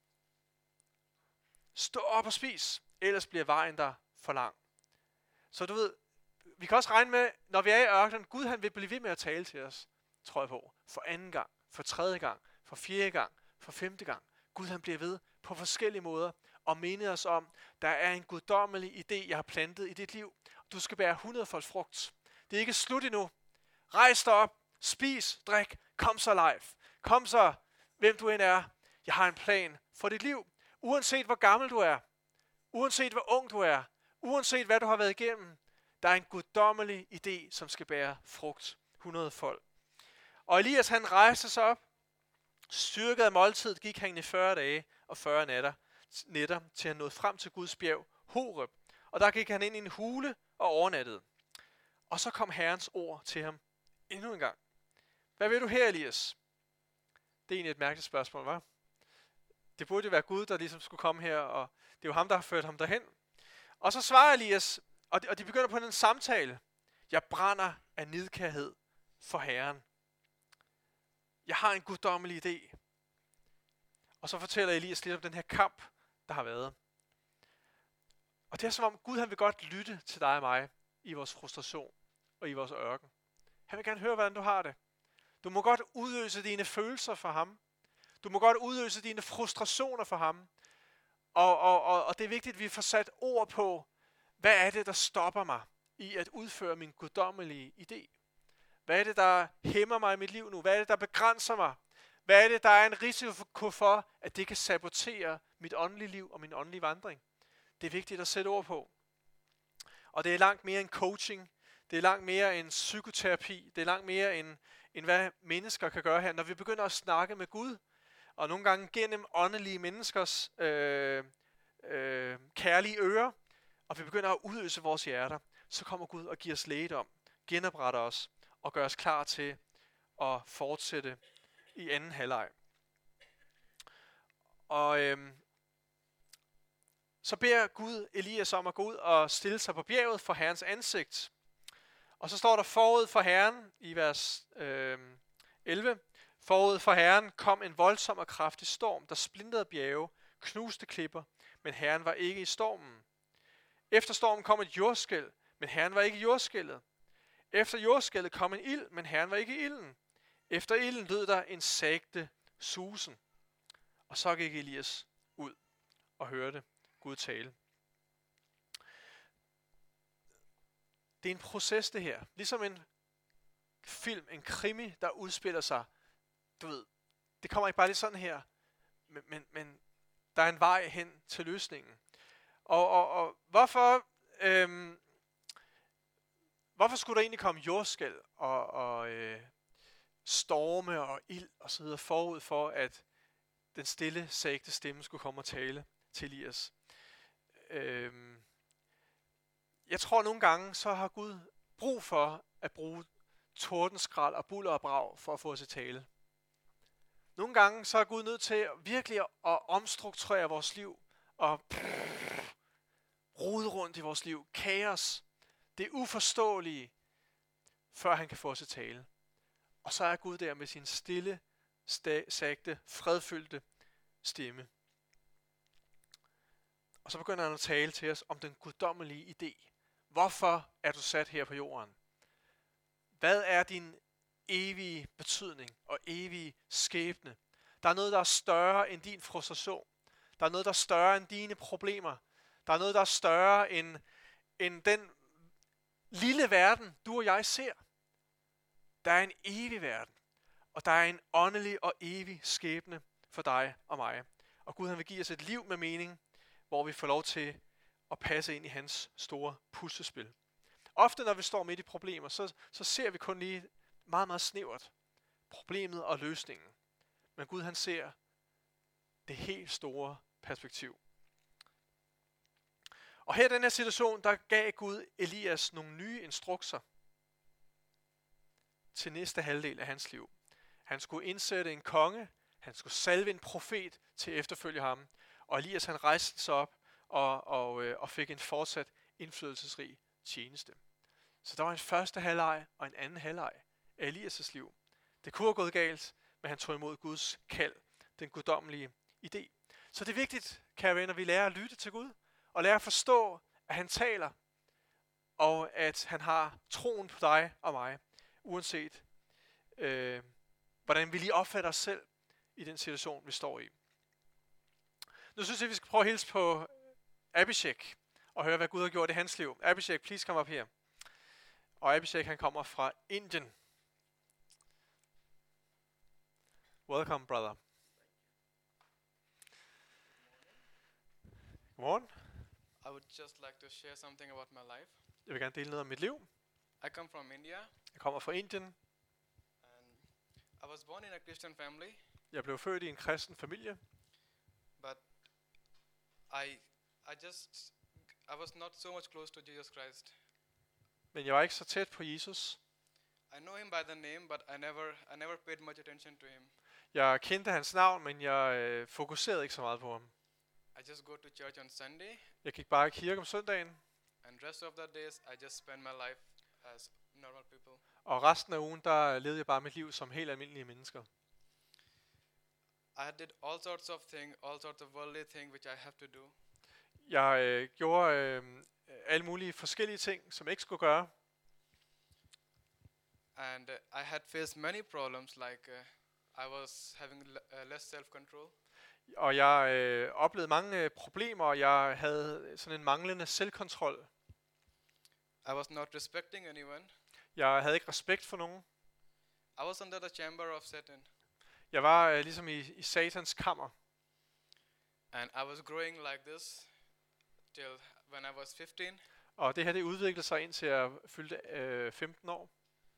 Stå op og spis, ellers bliver vejen der for lang. Så du ved, vi kan også regne med, når vi er i ørkenen, Gud han vil blive ved med at tale til os, tror jeg på, for anden gang, for tredje gang, for fjerde gang, for femte gang. Gud han bliver ved på forskellige måder og minder os om, der er en guddommelig idé, jeg har plantet i dit liv. Du skal bære hundredfold frugt. Det er ikke slut endnu. Rejs dig op, spis, drik, kom så live. Kom så, hvem du end er. Jeg har en plan for dit liv. Uanset hvor gammel du er, uanset hvor ung du er, uanset hvad du har været igennem, der er en guddommelig idé, som skal bære frugt. hundredfold. Og Elias han rejste sig op, styrket af måltidet, gik han i fyrre dage og fyrre nætter, nætter, til han nåede frem til Guds bjerg, Horeb. Og der gik han ind i en hule og overnattede. Og så kom Herrens ord til ham endnu en gang. Hvad vil du her, Elias? Det er egentlig et mærkeligt spørgsmål, hva'? Det burde jo være Gud, der ligesom skulle komme her, og det er jo ham, der har ført ham derhen. Og så svarer Elias, og de, og de begynder på en samtale. Jeg brænder af nidkærhed for Herren. Jeg har en guddommelig idé. Og så fortæller Elias lidt om den her kamp, der har været. Og det er som om Gud han vil godt lytte til dig og mig i vores frustration og i vores ørken. Han vil gerne høre, hvordan du har det. Du må godt udøse dine følelser for ham. Du må godt udøse dine frustrationer for ham. Og, og, og, og det er vigtigt, at vi får sat ord på, hvad er det, der stopper mig i at udføre min guddommelige idé? Hvad er det, der hæmmer mig i mit liv nu? Hvad er det, der begrænser mig? Hvad er det, der er en risiko for, at det kan sabotere mit åndelige liv og min åndelige vandring? Det er vigtigt at sætte ord på. Og det er langt mere end coaching. Det er langt mere end psykoterapi. Det er langt mere end, end hvad mennesker kan gøre her. Når vi begynder at snakke med Gud, og nogle gange gennem åndelige menneskers øh, øh, kærlige ører, og vi begynder at udøse vores hjerter, så kommer Gud og giver os lægedom, genopretter os og gør os klar til at fortsætte i anden halvleg. Og øh, så beder Gud Elias om at gå ud og stille sig på bjerget for Herrens ansigt. Og så står der forud for Herren i vers øh, elleve. Forud for Herren kom en voldsom og kraftig storm, der splintede bjerge, knuste klipper, men Herren var ikke i stormen. Efter stormen kom et jordskælv, men Herren var ikke i jordskælvet. Efter jordskælvet kom en ild, men Herren var ikke i ilden. Efter ilden lød der en sagte susen. Og så gik Elias ud og hørte Gud tale. Det er en proces det her. Ligesom en film, en krimi, der udspiller sig. Du ved, det kommer ikke bare lige sådan her. Men, men, men der er en vej hen til løsningen. Og, og, og hvorfor, øhm, hvorfor skulle der egentlig komme jordskælv og, og øh, storme og ild og så videre forud for, at den stille, sagte stemme skulle komme og tale til Elias? Øhm, jeg tror nogle gange, så har Gud brug for at bruge tordenskrald og buller og brag for at få os i tale. Nogle gange så er Gud nødt til virkelig at omstrukturere vores liv og pff, rode rundt i vores liv. Kaos. Det er uforståelige, før han kan få os i tale. Og så er Gud der med sin stille, sta- sagte, fredfyldte stemme. Og så begynder han at tale til os om den guddommelige idé. Hvorfor er du sat her på jorden? Hvad er din evige betydning og evige skæbne? Der er noget, der er større end din frustration. Der er noget, der er større end dine problemer. Der er noget, der er større end, end den lille verden, du og jeg ser, der er en evig verden. Og der er en åndelig og evig skæbne for dig og mig. Og Gud han vil give os et liv med mening, hvor vi får lov til at passe ind i hans store puslespil. Ofte når vi står midt i problemer, så, så ser vi kun lige meget, meget snævert problemet og løsningen. Men Gud han ser det helt store perspektiv. Og her i den her situation, der gav Gud Elias nogle nye instrukser til næste halvdel af hans liv. Han skulle indsætte en konge, han skulle salve en profet til at efterfølge ham, og Elias han rejste sig op og, og, og fik en fortsat indflydelsesrig tjeneste. Så der var en første halvleg og en anden halvleg af Elias' liv. Det kunne have gået galt, men han tog imod Guds kald, den guddommelige idé. Så det er vigtigt, kære venner, at vi lærer at lytte til Gud, og lærer at forstå, at han taler, og at han har troen på dig og mig, uanset øh, hvordan vi lige opfatter os selv i den situation, vi står i. Nu synes jeg, vi skal prøve at hilse på Abhishek og høre, hvad Gud har gjort i hans liv. Abhishek, please come up here. Og Abhishek, han kommer fra Indien. Welcome, brother. Godmorgen. I would just like to share something about my life. Jeg vil gerne dele noget om mit liv. I come from India, Jeg kommer fra Indien. and I was born in a Christian family, Jeg blev født i en kristen familie. but I, I just, I was not so much close to Jesus Christ. Men jeg var ikke så tæt på Jesus. I know him by the name, but I never, I never paid much attention to him. Jeg kendte hans navn, men jeg øh, fokuserede ikke så meget på ham. I just go to church on Sunday, Jeg gik bare i kirke om søndagen, and rest of the days I just spend my life as normal people. og resten af ugen, der levede jeg bare mit liv som helt almindelige mennesker. I did all sorts of things, all sorts of worldly things which I have to do. Jeg øh, gjorde øh, alle mulige forskellige ting, som jeg ikke skulle gøre. And uh, I had faced many problems, like uh, I was having l- uh, less self-control. Og jeg øh, oplevede mange øh, problemer, og jeg havde sådan en manglende selvkontrol. I was not respecting anyone. Jeg havde ikke respekt for nogen. I was under the chamber of Satan, Jeg var øh, ligesom i, i satans kammer. and I was growing like this till when I was fifteen. Og det her det udviklede sig indtil jeg fyldte øh, femten år.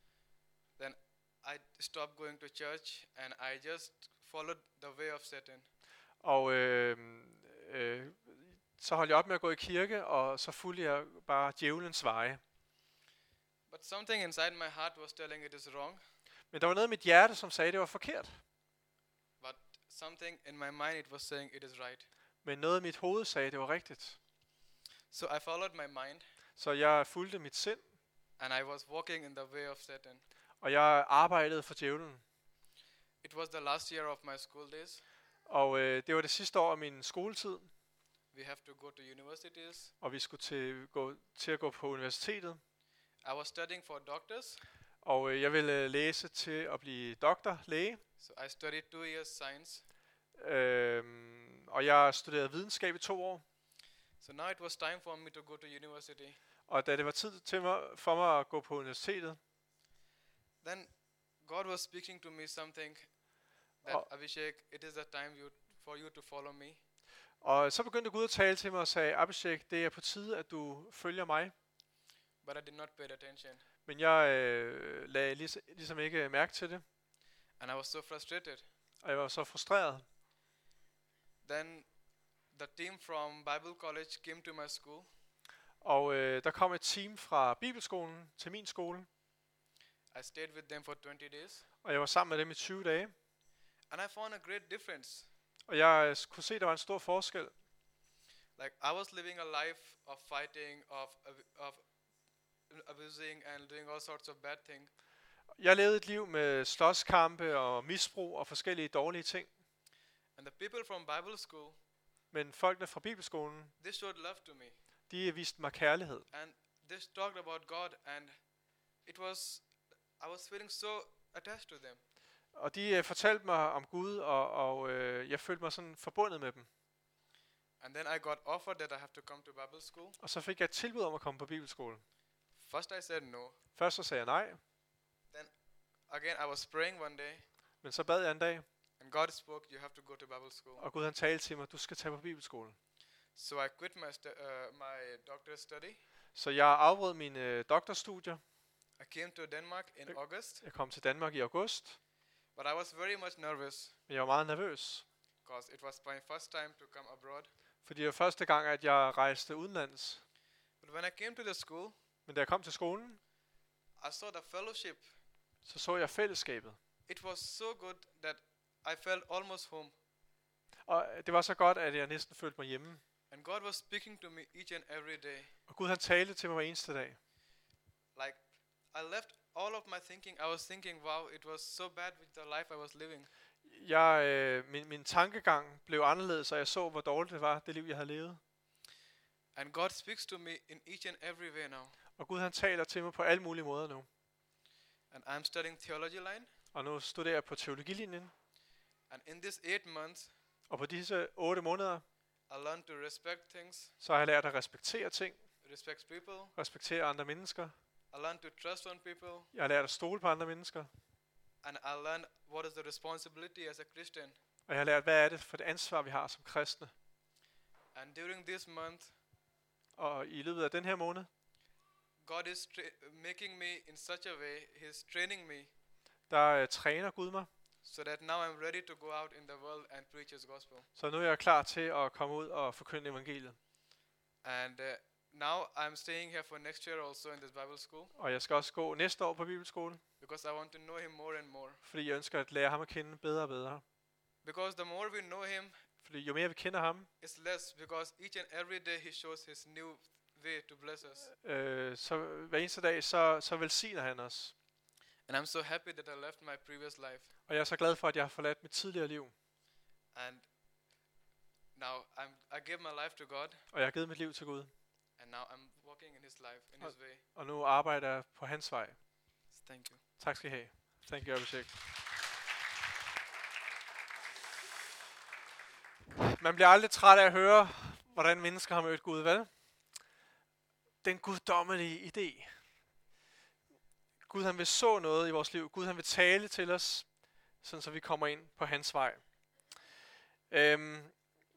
I stopped going to church, and I just followed the way of Satan. Og øh, øh, så holdt jeg op med at gå i kirke, og så fulgte jeg bare djævelens veje. But something inside my heart was telling it is wrong. Men der var noget i mit hjerte, som sagde, at det var forkert. But something in my mind, it was saying it is right. Men noget i mit hoved sagde, at det var rigtigt. So I followed my mind, Så jeg fulgte mit sind, and I was walking in the way of Satan. og jeg arbejdede for djævlen. It was the last year of my school days. Og øh, det var det sidste år af min skoletid, We have to go to universities. og vi skulle til, gå, til at gå på universitetet. I was studying for doctors, Og øh, jeg ville øh, læse til at blive doktor, læge. so I studied two years science. Øhm, og jeg studerede videnskab i to år. So now it was time for me to go to university. Og da det var tid til mig, for mig at gå på universitetet, Then God was speaking to me something that Oh. Abhishek, it is the time you for you to follow me. og så begyndte Gud at tale til mig og sagde, Abhishek, det er på tide, at du følger mig. But I did not pay attention, Men jeg øh, lagde lig- ligesom ikke mærke til det, and I was so frustrated. og jeg var så frustreret. Then the team from Bible College came to my school. Og øh, der kom et team fra Bibelskolen til min skole, I stayed with them for twenty days, og jeg var sammen med dem i tyve dage. and I found a great difference. Og jeg øh, kunne se, at der var en stor forskel. Like I was living a life of fighting, of ab- of abusing and doing all sorts of bad things. Jeg levede et liv med slåskampe og misbrug og forskellige dårlige ting. And the people from Bible school, Men folkene fra Bibelskolen, they showed love to me, de viste mig kærlighed. and they talked about God, and it was, I was feeling so attached to them. Og de øh, fortalte mig om Gud, og, og øh, jeg følte mig sådan forbundet med dem. And then I got offered that I have to come to Bible school. Og så fik jeg et tilbud om at komme på Bibelskolen. First I said no. Først så sagde jeg nej, Again, I was praying one day, men så bad jeg en dag, and God spoke, you have to go to Bible school. og Gud han talte til mig, du skal tage på bibelskolen. So I quit my, stu- uh, my doctorate study. Så jeg afbrød mine øh, doktorstudier. I came to Denmark in Okay. August, Jeg kom til Danmark i august, but I was very much nervous men jeg var meget nervøs, because it was my first time to come abroad. fordi det var første gang, at jeg rejste udenlands. But when I came to the school, Men da jeg kom til skolen, I saw the fellowship. så så jeg fællesskabet. It was so good that I felt almost home. Og det var så godt, at jeg næsten følte mig hjemme. And God was speaking to me each and every day. Og Gud han talte til mig hver eneste dag. Like, I left all of my thinking. I was thinking, wow, it was so bad with the life I was living. Jeg, øh, min, min tankegang blev anderledes, og jeg så, hvor dårligt det var, det liv, jeg havde levet. And God speaks to me in each and every way now. Og Gud han taler til mig på alle mulige måder nu. And I'm studying theology line. Og nu studerer jeg på teologilinjen. And in this eight months, Og på disse otte måneder, I learned to respect things, så har jeg lært at respektere ting. respect people. Respektere andre mennesker. I learned to trust on people. Jeg har lært at stole på andre mennesker. And I learned what is the responsibility as a Christian. Og jeg har lært, hvad er det for et ansvar, vi har som kristne. And during this month, Og i løbet af den her måned, God is tra- making me in such a way, He's training me der uh, træner Gud mig. so that now I'm ready to go out in the world and preach His gospel. Så nu er jeg klar til at komme ud og forkynde evangeliet. And uh, now I'm staying here for next year also in this Bible school Og jeg skal også gå næste år på bibelskolen, because I want to know Him more and more. fordi jeg ønsker at lære ham at kende bedre og bedre. Because the more we know Him, Fordi jo mere vi kender ham, it's less, because each and every day He shows His new way to bless us. øh, så hver eneste dag, så, så velsigner han os. And I'm so happy that I left my previous life. Og jeg er så glad for, at jeg har forladt mit tidligere liv. And now I'm, I give my life to God, Og jeg har givet mit liv til Gud. and now I'm walking in His life, in His way. Og nu arbejder jeg på hans vej. Thank you. Tak skal I have. Thank you, Abhishek. Man bliver aldrig træt af at høre, hvordan mennesker har mødt Gud, vel? Den guddommelige idé. Gud han vil så noget i vores liv. Gud han vil tale til os, sådan så vi kommer ind på hans vej. Øhm.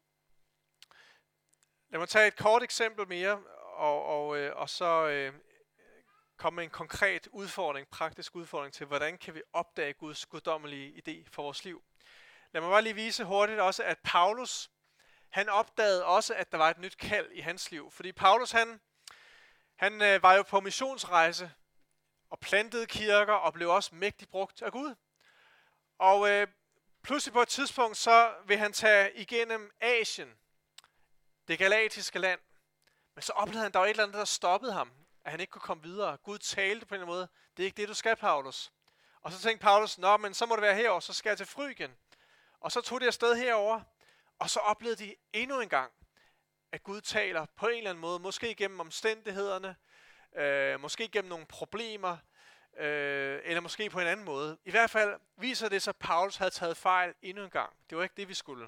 Lad mig tage et kort eksempel mere, og, og, øh, og så øh, komme med en konkret udfordring, praktisk udfordring til, hvordan kan vi opdage Guds guddommelige idé for vores liv. Lad mig bare lige vise hurtigt også, at Paulus, han opdagede også, at der var et nyt kald i hans liv. Fordi Paulus, han, han øh, var jo på missionsrejse og plantede kirker og blev også mægtigt brugt af Gud. Og øh, pludselig på et tidspunkt, så vil han tage igennem Asien, det galatiske land. Men så oplevede han, at der var et eller andet, der stoppede ham, at han ikke kunne komme videre. Gud talte på en måde, det er ikke det, du skal, Paulus. Og så tænkte Paulus, nå, men så må det være herover, så skal jeg til Frygien. Og så tog de afsted herover, og så oplevede de endnu en gang, at Gud taler på en eller anden måde, måske gennem omstændighederne, øh, måske gennem nogle problemer, øh, eller måske på en anden måde. I hvert fald viser det sig, at Paulus havde taget fejl endnu en gang. Det var ikke det, vi skulle.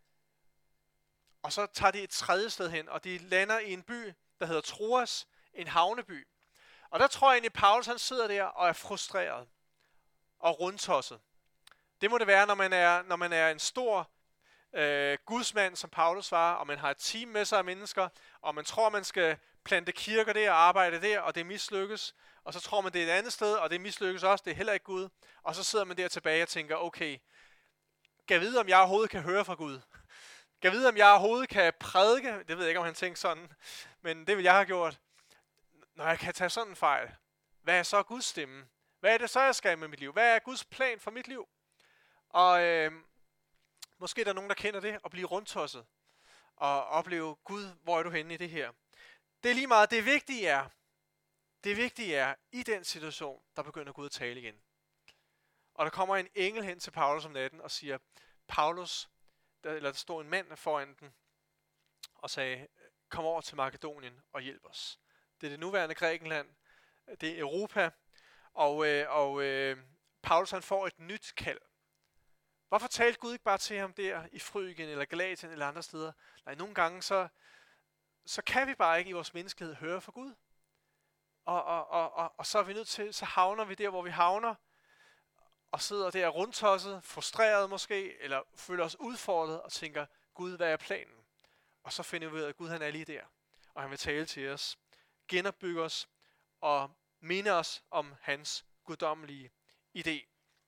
Og så tager de et tredje sted hen, og de lander i en by, der hedder Troas, en havneby. Og der tror jeg egentlig, at Paulus han sidder der og er frustreret og rundtosset. Det må det være, når man er, når man er en stor øh, gudsmand, som Paulus var, og man har et team med sig af mennesker, og man tror, man skal plante kirker der og arbejde der, og det mislykkes. Og så tror man, det er et andet sted, og det mislykkes også, det er heller ikke Gud. Og så sidder man der tilbage og tænker, okay, kan vide, om jeg overhovedet kan høre fra Gud? Kan vide, om jeg overhovedet kan prædike? Det ved jeg ikke, om han tænker sådan, men det vil jeg have gjort. Når jeg kan tage sådan en fejl, hvad er så Guds stemme? Hvad er det så, jeg skal med mit liv? Hvad er Guds plan for mit liv? Og øh, måske er der nogen, der kender det, og blive rundtosset. Og opleve, Gud, hvor er du henne i det her? Det er lige meget, det vigtige er, det vigtige er, i den situation, der begynder Gud at tale igen. Og der kommer en engel hen til Paulus om natten og siger, Paulus, der, eller der står en mand foran den, og sagde, kom over til Makedonien og hjælp os. Det er det nuværende Grækenland, det er Europa, og, øh, og øh, Paulus han får et nyt kald. Hvorfor talte Gud ikke bare til ham der i Frygien eller Galatien eller andre steder? Nej, nogle gange så, så kan vi bare ikke i vores menneskelighed høre fra Gud. Og, og, og, og, og så er vi nødt til, så havner vi der, hvor vi havner, og sidder der rundtosset, frustreret måske, eller føler os udfordret og tænker, Gud, hvad er planen? Og så finder vi ud af, at Gud han er lige der, og han vil tale til os, genopbygge os og minde os om hans guddommelige idé.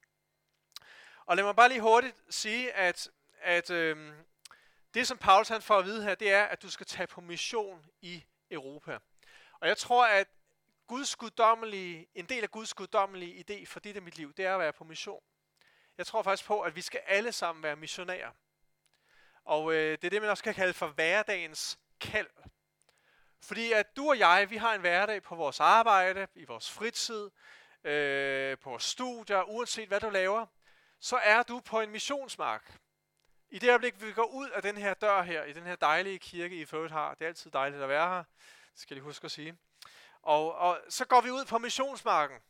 Og lad mig bare lige hurtigt sige, at, at øhm, det som Paulus han får at vide her, det er, at du skal tage på mission i Europa. Og jeg tror, at Guds guddommelige, en del af Guds guddommelige idé for dit og mit liv, det er at være på mission. Jeg tror faktisk på, at vi skal alle sammen være missionærer. Og øh, det er det, man også kan kalde for hverdagens kald. Fordi at du og jeg, vi har en hverdag på vores arbejde, i vores fritid, øh, på vores studier, uanset hvad du laver, så er du på en missionsmark. I det øjeblik, vi går ud af den her dør her, i den her dejlige kirke, I forøvrigt har, det er altid dejligt at være her, det skal jeg huske at sige. Og, og så går vi ud på missionsmarken,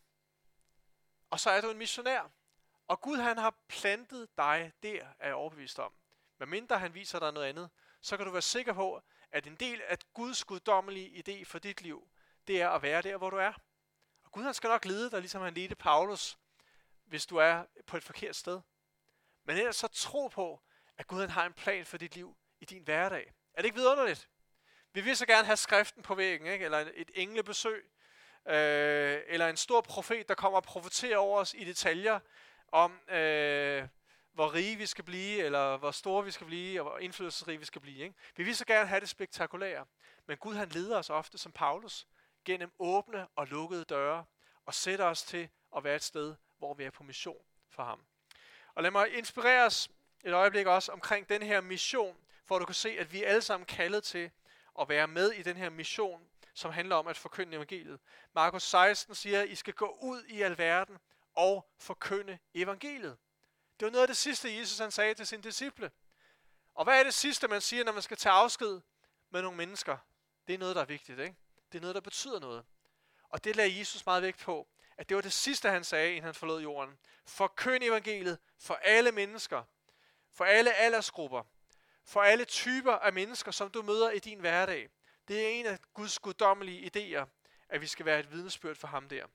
og så er du en missionær. Og Gud han har plantet dig der, er jeg overbevist om. Hvad mindre han viser dig noget andet, så kan du være sikker på, at en del af Guds guddommelige idé for dit liv, det er at være der, hvor du er. Og Gud han skal nok lede dig, ligesom han ledte Paulus, hvis du er på et forkert sted. Men ellers så tro på, at Gud han har en plan for dit liv i din hverdag. Er det ikke vidunderligt? Vi vil så gerne have skriften på væggen, ikke? Eller et englebesøg, øh, eller en stor profet, der kommer og profeterer over os i detaljer om, øh, hvor rige vi skal blive, eller hvor store vi skal blive, og hvor indflydelsesrige vi skal blive. Ikke? Vi vil så gerne have det spektakulære, men Gud han leder os ofte som Paulus gennem åbne og lukkede døre, og sætter os til at være et sted, hvor vi er på mission for ham. Og lad mig inspirere os et øjeblik også omkring den her mission, for du kan se, at vi er alle sammen kaldet til at være med i den her mission, som handler om at forkynde evangeliet. Markus seksten siger, at I skal gå ud i alverden og forkynde evangeliet. Det var noget af det sidste, Jesus han sagde til sine disciple. Og hvad er det sidste, man siger, når man skal tage afsked med nogle mennesker? Det er noget, der er vigtigt, ikke? Det er noget, der betyder noget. Og det lagde Jesus meget vægt på, at det var det sidste, han sagde, inden han forlod jorden. Forkynd evangeliet for alle mennesker, for alle aldersgrupper, for alle typer af mennesker, som du møder i din hverdag. Det er en af Guds guddommelige idéer, at vi skal være et vidnesbyrd for ham der.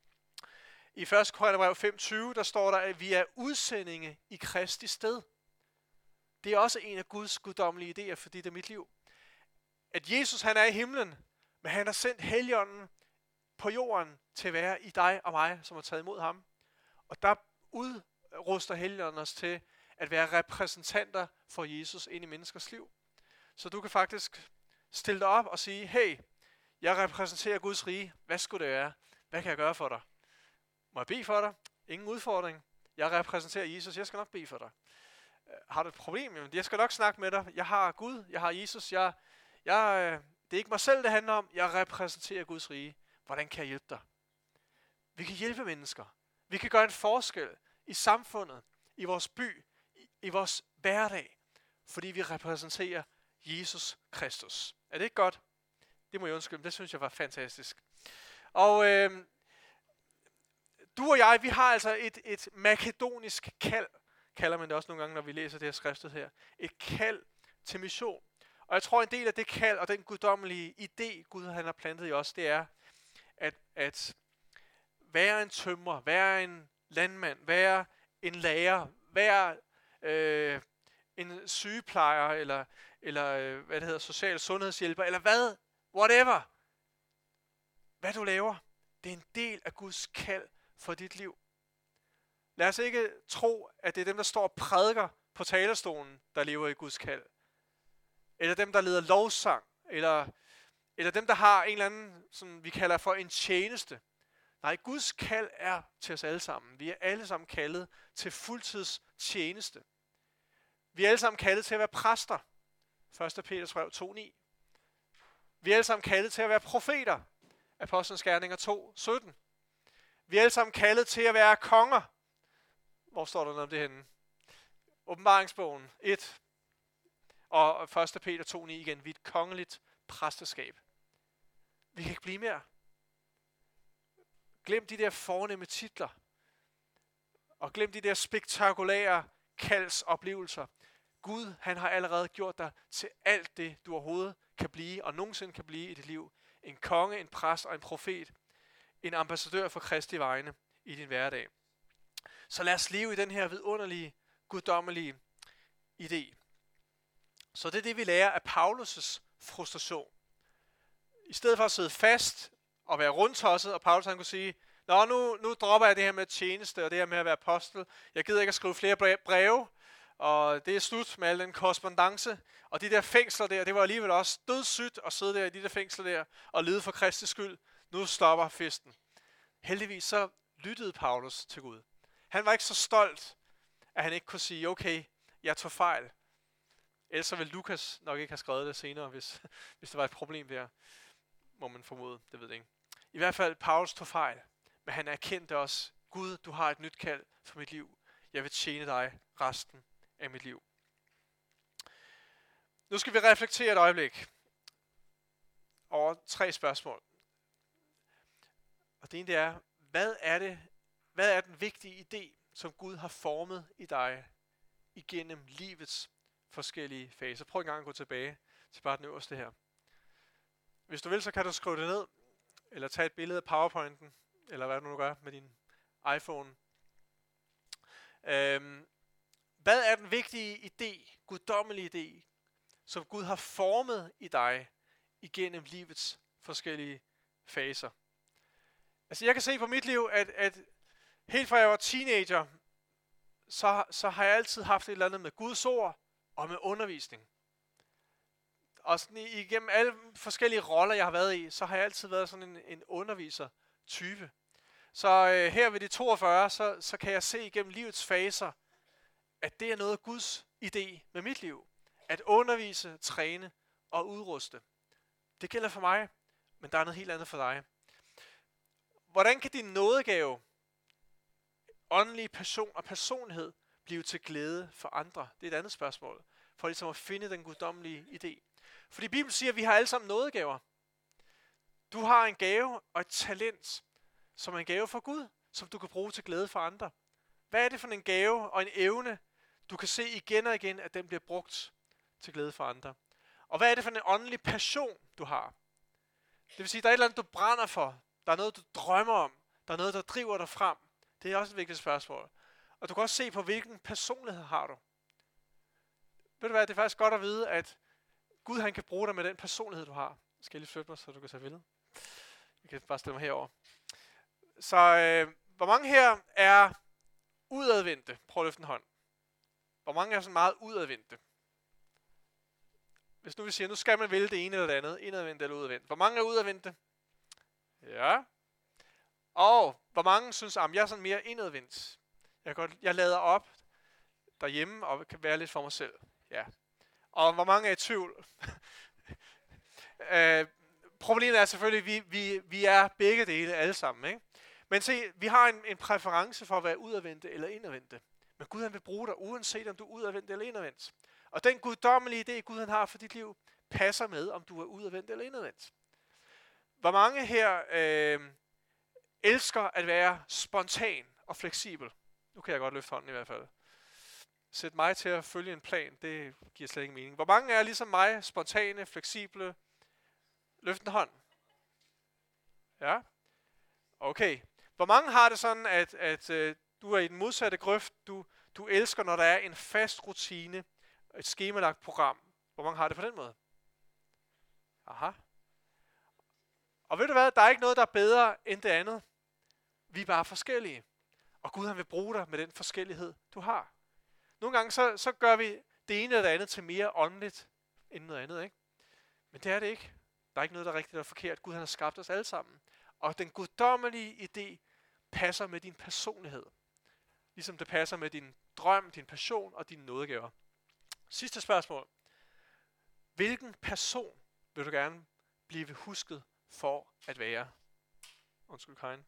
I første Korintherbrev fem tyve, der står der, at vi er udsendinge i Kristi sted. Det er også en af Guds guddommelige idéer for dit og mit liv. At Jesus han er i himlen, men han har sendt Helligånden på jorden til at være i dig og mig, som har taget imod ham. Og der udruster Helligånden os til at være repræsentanter for Jesus ind i menneskers liv. Så du kan faktisk stille dig op og sige, hey, jeg repræsenterer Guds rige. Hvad skulle det være? Hvad kan jeg gøre for dig? Må jeg bede for dig? Ingen udfordring. Jeg repræsenterer Jesus. Jeg skal nok bede for dig. Har du et problem? Jeg skal nok snakke med dig. Jeg har Gud. Jeg har Jesus. Jeg, jeg, det er ikke mig selv, det handler om. Jeg repræsenterer Guds rige. Hvordan kan jeg hjælpe dig? Vi kan hjælpe mennesker. Vi kan gøre en forskel i samfundet, i vores by, i, i vores hverdag, fordi vi repræsenterer Jesus Kristus. Er det ikke godt? Det må jeg undskylde, det synes jeg var fantastisk. Og øh, du og jeg, vi har altså et, et makedonisk kald, kalder man det også nogle gange, når vi læser det her skriftet her. Et kald til mission. Og jeg tror, en del af det kald og den guddommelige idé, Gud han har plantet i os, det er at, at være en tømrer, være en landmand, være en lærer, være øh, en sygeplejer, eller, eller øh, hvad det hedder, social sundhedshjælper, eller hvad, whatever. Hvad du laver, det er en del af Guds kald for dit liv. Lad os ikke tro, at det er dem, der står og prædiker på talerstolen, der lever i Guds kald. Eller dem, der leder lovsang, eller, eller dem, der har en eller anden, som vi kalder for en tjeneste. Nej, Guds kald er til os alle sammen. Vi er alle sammen kaldet til fuldtids tjeneste. Vi er alle sammen kaldet til at være præster. første Peters brev to ni. Vi er alle sammen kaldet til at være profeter. Apostlenes gerninger to sytten. Vi er alle sammen kaldet til at være konger. Hvor står der noget om det henne? Åbenbaringsbogen et. Og første Peter to ni igen. Vi er et kongeligt præsteskab. Vi kan ikke blive mere. Glem de der fornemme titler. Og glem de der spektakulære kaldsoplevelser. Gud, han har allerede gjort dig til alt det, du overhovedet kan blive, og nogensinde kan blive i dit liv, en konge, en præst og en profet. En ambassadør for Kristi vegne i din hverdag. Så lad os leve i den her vidunderlige, guddommelige idé. Så det er det, vi lærer af Paulus' frustration. I stedet for at sidde fast og være rundtosset, og Paulus han kunne sige, Nå, nu, nu dropper jeg det her med tjeneste og det her med at være apostel. Jeg gider ikke at skrive flere breve, og det er slut med al den korrespondance. Og de der fængsler der, det var alligevel også dødssygt at sidde der i de der fængsler der og lide for Kristi skyld. Nu stopper festen. Heldigvis så lyttede Paulus til Gud. Han var ikke så stolt, at han ikke kunne sige, okay, jeg tog fejl. Ellers så ville Lukas nok ikke have skrevet det senere, hvis, hvis der var et problem der, må man formode, det ved jeg ikke. I hvert fald, Paulus tog fejl, men han erkendte også, Gud, du har et nyt kald for mit liv. Jeg vil tjene dig resten af mit liv. Nu skal vi reflektere et øjeblik over tre spørgsmål. Og det ene det er, hvad er det, hvad er den vigtige idé, som Gud har formet i dig igennem livets forskellige faser? Prøv en gang at gå tilbage til bare den øverste her. Hvis du vil, så kan du skrive det ned, eller tage et billede af PowerPointen, eller hvad du nu gør med din iPhone. Øhm, hvad er den vigtige idé, guddommelige idé, som Gud har formet i dig igennem livets forskellige faser? Altså jeg kan se på mit liv, at, at helt fra jeg var teenager, så, så har jeg altid haft et eller andet med Guds ord og med undervisning. Og sådan igennem alle forskellige roller, jeg har været i, så har jeg altid været sådan en, en underviser-type. Så øh, her ved de toogfyrre, så, så kan jeg se igennem livets faser, at det er noget af Guds idé med mit liv. At undervise, træne og udruste. Det gælder for mig, men der er noget helt andet for dig. Hvordan kan din nådegave, åndelig passion og personlighed blive til glæde for andre? Det er et andet spørgsmål. For ligesom at finde den guddommelige idé. Fordi Bibelen siger, at vi har alle sammen nådegaver. Du har en gave og et talent, som er en gave for Gud, som du kan bruge til glæde for andre. Hvad er det for en gave og en evne, du kan se igen og igen, at den bliver brugt til glæde for andre? Og hvad er det for en åndelig passion, du har? Det vil sige, der er et eller andet, du brænder for. Der er noget, du drømmer om. Der er noget, der driver dig frem. Det er også et vigtigt spørgsmål. Og du kan også se på, hvilken personlighed har du. Ved du hvad, det er faktisk godt at vide, at Gud han kan bruge dig med den personlighed, du har. Skal jeg lige flytte mig, så du kan tage billedet? Jeg kan bare stille mig herover. Så øh, hvor mange her er udadvendte? Prøv at løfte en hånd. Hvor mange er sådan meget udadvendte? Hvis nu vi siger, nu skal man vælge det ene eller det andet. Indadvendte eller udadvendte. Hvor mange er udadvendte? Ja. Og hvor mange synes, at jeg er sådan mere indadvendt? Jeg, godt, jeg lader op derhjemme og kan være lidt for mig selv. Ja. Og hvor mange er i tvivl? øh, problemet er selvfølgelig, at vi, vi, vi er begge dele alle sammen. Ikke? Men se, vi har en, en præference for at være udadvendte eller indadvendte. Men Gud han vil bruge dig, uanset om du er udadvendt eller indadvendt. Og den guddommelige idé, Gud han har for dit liv, passer med, om du er udadvendt eller indadvendt. Hvor mange her øh, elsker at være spontan og fleksibel? Nu kan jeg godt løfte hånden i hvert fald. Sæt mig til at følge en plan, det giver slet ikke mening. Hvor mange er ligesom mig, spontane, fleksible? Løft en hånd. Ja? Okay. Hvor mange har det sådan, at, at øh, du er i den modsatte grøft, du, du elsker, når der er en fast rutine, et skemalagt program? Hvor mange har det på den måde? Aha. Og ved du hvad, der er ikke noget, der er bedre end det andet. Vi er bare forskellige. Og Gud han vil bruge dig med den forskellighed, du har. Nogle gange så, så gør vi det ene eller det andet til mere åndeligt end noget andet, ikke? Men det er det ikke. Der er ikke noget, der er rigtigt eller forkert. Gud han har skabt os alle sammen. Og den guddommelige idé passer med din personlighed. Ligesom det passer med din drøm, din passion og dine nådegaver. Sidste spørgsmål. Hvilken person vil du gerne blive husket for at være? Undskyld, Karin.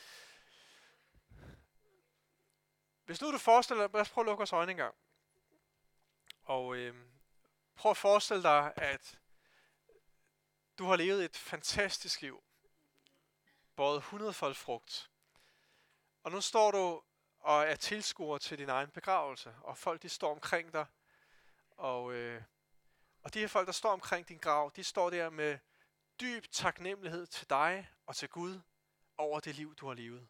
Hvis nu du forestiller dig, lad os prøve at lukke vores øjne en gang. Og øh, prøv at forestille dig, at du har levet et fantastisk liv. Båret hundredfold frugt. Og nu står du og er tilskuer til din egen begravelse. Og folk de står omkring dig. Og, øh, og de her folk, der står omkring din grav, de står der med dyb taknemmelighed til dig og til Gud over det liv, du har levet.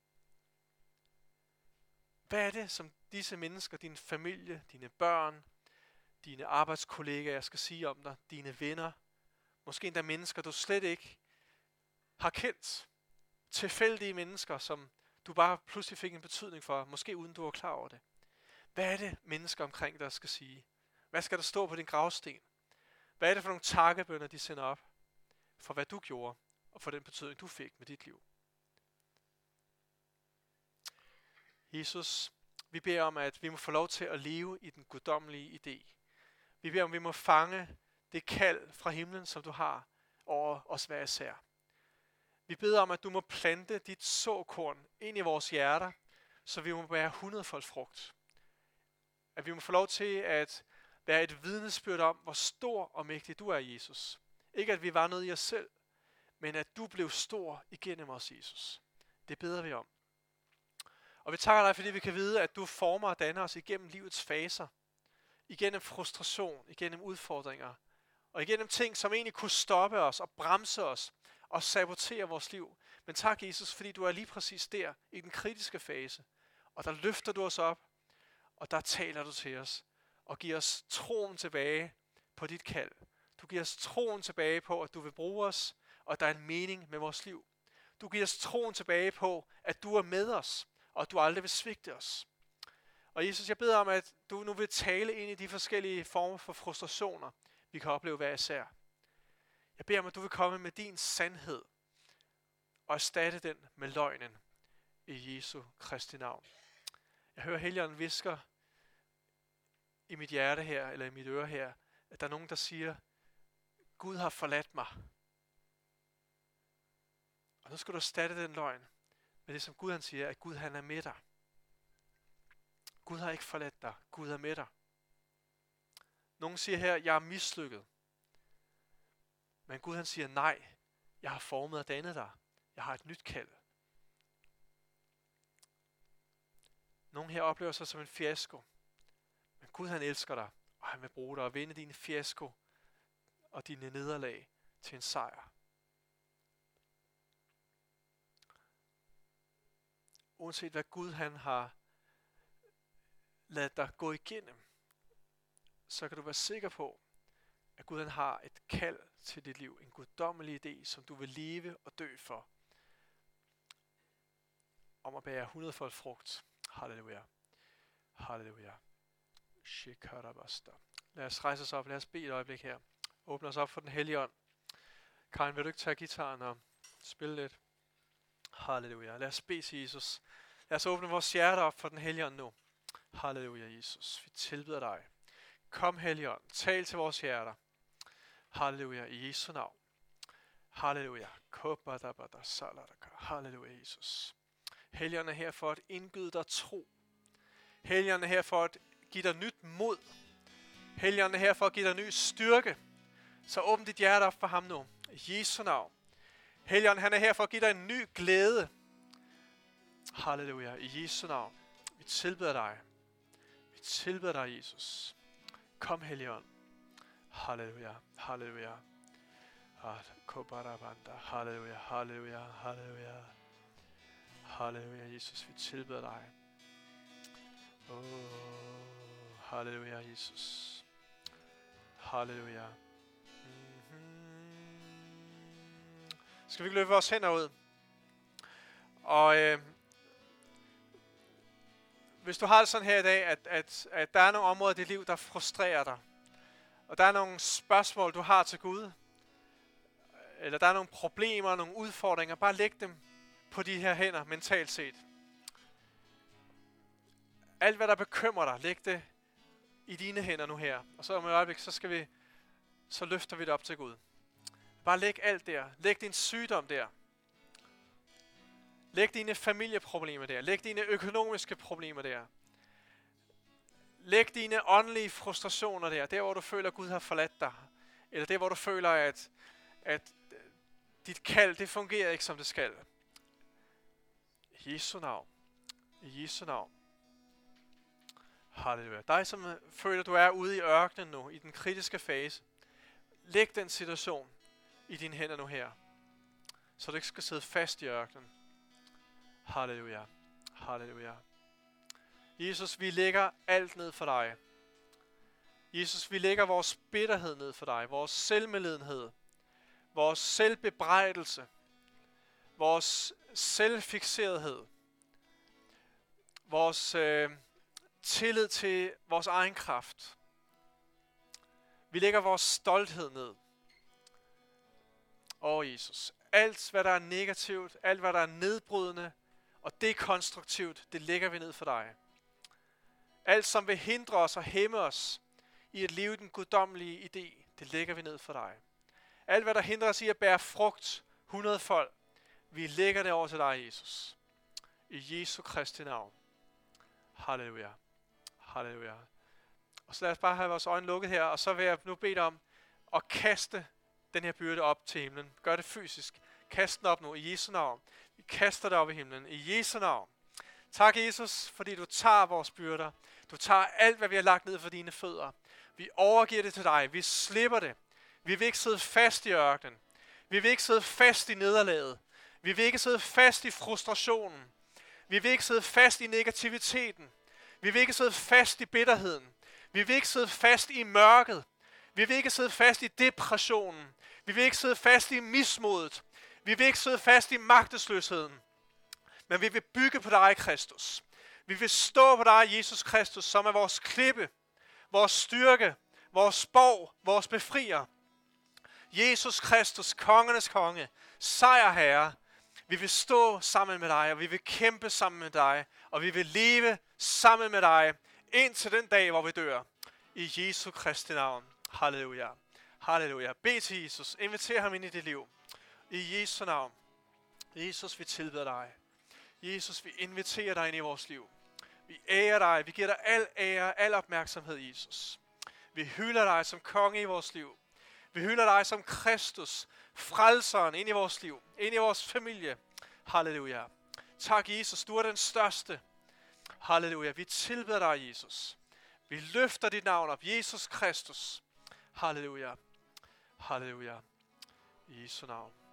Hvad er det, som disse mennesker, din familie, dine børn, dine arbejdskollegaer skal sige om dig, dine venner, måske endda mennesker, du slet ikke har kendt, tilfældige mennesker, som du bare pludselig fik en betydning for, måske uden du var klar over det. Hvad er det, mennesker omkring dig skal sige? Hvad skal der stå på din gravsten? Hvad er det for nogle takkebønner, de sender op for hvad du gjorde, og for den betydning, du fik med dit liv? Jesus, vi beder om, at vi må få lov til at leve i den guddommelige idé. Vi beder om, at vi må fange det kald fra himlen, som du har over os hver især. Vi beder om, at du må plante dit såkorn ind i vores hjerter, så vi må bære hundredfold frugt. At vi må få lov til at være et vidnesbyrd om, hvor stor og mægtig du er, Jesus. Ikke at vi var noget i os selv, men at du blev stor igennem os, Jesus. Det beder vi om. Og vi takker dig, fordi vi kan vide, at du former og danner os igennem livets faser. Igennem frustration, igennem udfordringer. Og igennem ting, som egentlig kunne stoppe os og bremse os og sabotere vores liv. Men tak, Jesus, fordi du er lige præcis der i den kritiske fase. Og der løfter du os op, og der taler du til os. Og giver os troen tilbage på dit kald. Du giver os troen tilbage på, at du vil bruge os, og der er en mening med vores liv. Du giver os troen tilbage på, at du er med os, og at du aldrig vil svigte os. Og Jesus, jeg beder om, at du nu vil tale ind i de forskellige former for frustrationer, vi kan opleve hver især. Jeg beder om, at du vil komme med din sandhed, og erstatte den med løgnen i Jesu Kristi navn. Jeg hører Helligånden hvisker i mit hjerte her, eller i mit øre her, at der er nogen, der siger, Gud har forladt mig. Og nu skal du erstatte den løgn med det, som Gud han siger, at Gud han er med dig. Gud har ikke forladt dig. Gud er med dig. Nogen siger her, jeg er mislykket. Men Gud han siger, nej, jeg har formet og dannet dig. Jeg har et nyt kald. Nogen her oplever sig som en fiasko. Men Gud han elsker dig, og han vil bruge dig og vende dine fiasko og dine nederlag til en sejr. Uanset hvad Gud han har ladet dig gå igennem, så kan du være sikker på, at Gud han har et kald til dit liv. En guddommelig idé, som du vil leve og dø for. Om at bære hundredfold frugt. Halleluja. Halleluja. Lad os rejse os op. Lad os bede et øjeblik her. Åbne os op for den hellige ånd. Karin, vil du ikke tage gitaren og spille lidt? Halleluja. Lad os bede til Jesus. Lad os åbne vores hjerte op for den hellige ånd nu. Halleluja, Jesus. Vi tilbeder dig. Kom, hellige ånd. Tal til vores hjerter. Halleluja, i Jesu navn. Halleluja. Halleluja, Jesus. Helligånden er her for at indgyde dig tro. Helligånden er her for at give dig nyt mod. Helligånden er her for at give dig ny styrke. Så åbn dit hjerte op for ham nu. I Jesu navn. Helligånden, han er her for at give dig en ny glæde. Halleluja. I Jesu navn. Vi tilbeder dig. Vi tilbeder dig, Jesus. Kom, Helligånd. Halleluja. Halleluja. Halleluja. Halleluja. Halleluja. Halleluja, Jesus. Vi tilbeder dig. Oh, halleluja, Jesus. Halleluja. Mm-hmm. Skal vi ikke løbe vores hænder ud? Og øh, hvis du har det sådan her i dag, at, at, at der er nogle områder i dit liv, der frustrerer dig, og der er nogle spørgsmål, du har til Gud, eller der er nogle problemer, nogle udfordringer, bare læg dem på de her hænder, mentalt set. Alt, hvad der bekymrer dig, læg det i dine hænder nu her. Og så om et øjeblik, så skal vi, så løfter vi det op til Gud. Bare læg alt der. Læg din sygdom der. Læg dine familieproblemer der. Læg dine økonomiske problemer der. Læg dine åndelige frustrationer der. Der, hvor du føler, at Gud har forladt dig. Eller der, hvor du føler, at, at dit kald, det fungerer ikke, som det skal. I Jesu navn. I Jesu navn. Halleluja. Dig, som føler, du er ude i ørkenen nu, i den kritiske fase. Læg den situation i dine hænder nu her, så du ikke skal sidde fast i ørkenen. Halleluja. Halleluja. Jesus, vi lægger alt ned for dig. Jesus, vi lægger vores bitterhed ned for dig, vores selvmedlidenhed, vores selvbebrejdelse, vores selvfikserethed, vores øh, tillid til vores egen kraft. Vi lægger vores stolthed ned. Åh Jesus, alt hvad der er negativt, alt hvad der er nedbrydende og dekonstruktivt, det lægger vi ned for dig. Alt som vil hindre os og hæmme os i at leve den guddommelige idé, det lægger vi ned for dig. Alt hvad der hindrer os i at bære frugt hundredfold, vi lægger det over til dig, Jesus. I Jesu Kristi navn. Halleluja. Halleluja. Og så lad os bare have vores øjne lukket her, og så vil jeg nu bede dig om at kaste den her byrde op til himlen. Gør det fysisk. Kast den op nu i Jesu navn. Vi kaster det op i himlen i Jesu navn. Tak, Jesus, fordi du tager vores byrder. Du tager alt, hvad vi har lagt ned for dine fødder. Vi overgiver det til dig. Vi slipper det. Vi vil ikke sidde fast i ørkenen. Vi vil ikke sidde fast i nederlaget. Vi vil ikke sidde fast i frustrationen. Vi vil ikke sidde fast i negativiteten. Vi vil ikke sidde fast i bitterheden. Vi vil ikke sidde fast i mørket. Vi vil ikke sidde fast i depressionen. Vi vil ikke sidde fast i mismodet. Vi vil ikke sidde fast i magtesløsheden. Men vi vil bygge på dig, Kristus. Vi vil stå på dig, Jesus Kristus, som er vores klippe, vores styrke, vores borg, vores befrier. Jesus Kristus, kongernes konge, sejrherre. Vi vil stå sammen med dig, og vi vil kæmpe sammen med dig, og vi vil leve sammen med dig, indtil den dag, hvor vi dør. I Jesu Kristi navn. Halleluja. Halleluja. Bed til Jesus. Inviter ham ind i dit liv. I Jesu navn. Jesus, vi tilbeder dig. Jesus, vi inviterer dig ind i vores liv. Vi ærer dig. Vi giver dig al ære, al opmærksomhed, Jesus. Vi hylder dig som konge i vores liv. Vi hylder dig som Kristus, frelseren ind i vores liv, ind i vores familie. Halleluja. Tak, Jesus. Du er den største. Halleluja. Vi tilbeder dig, Jesus. Vi løfter dit navn op. Jesus Kristus. Halleluja. Halleluja. I Jesu navn.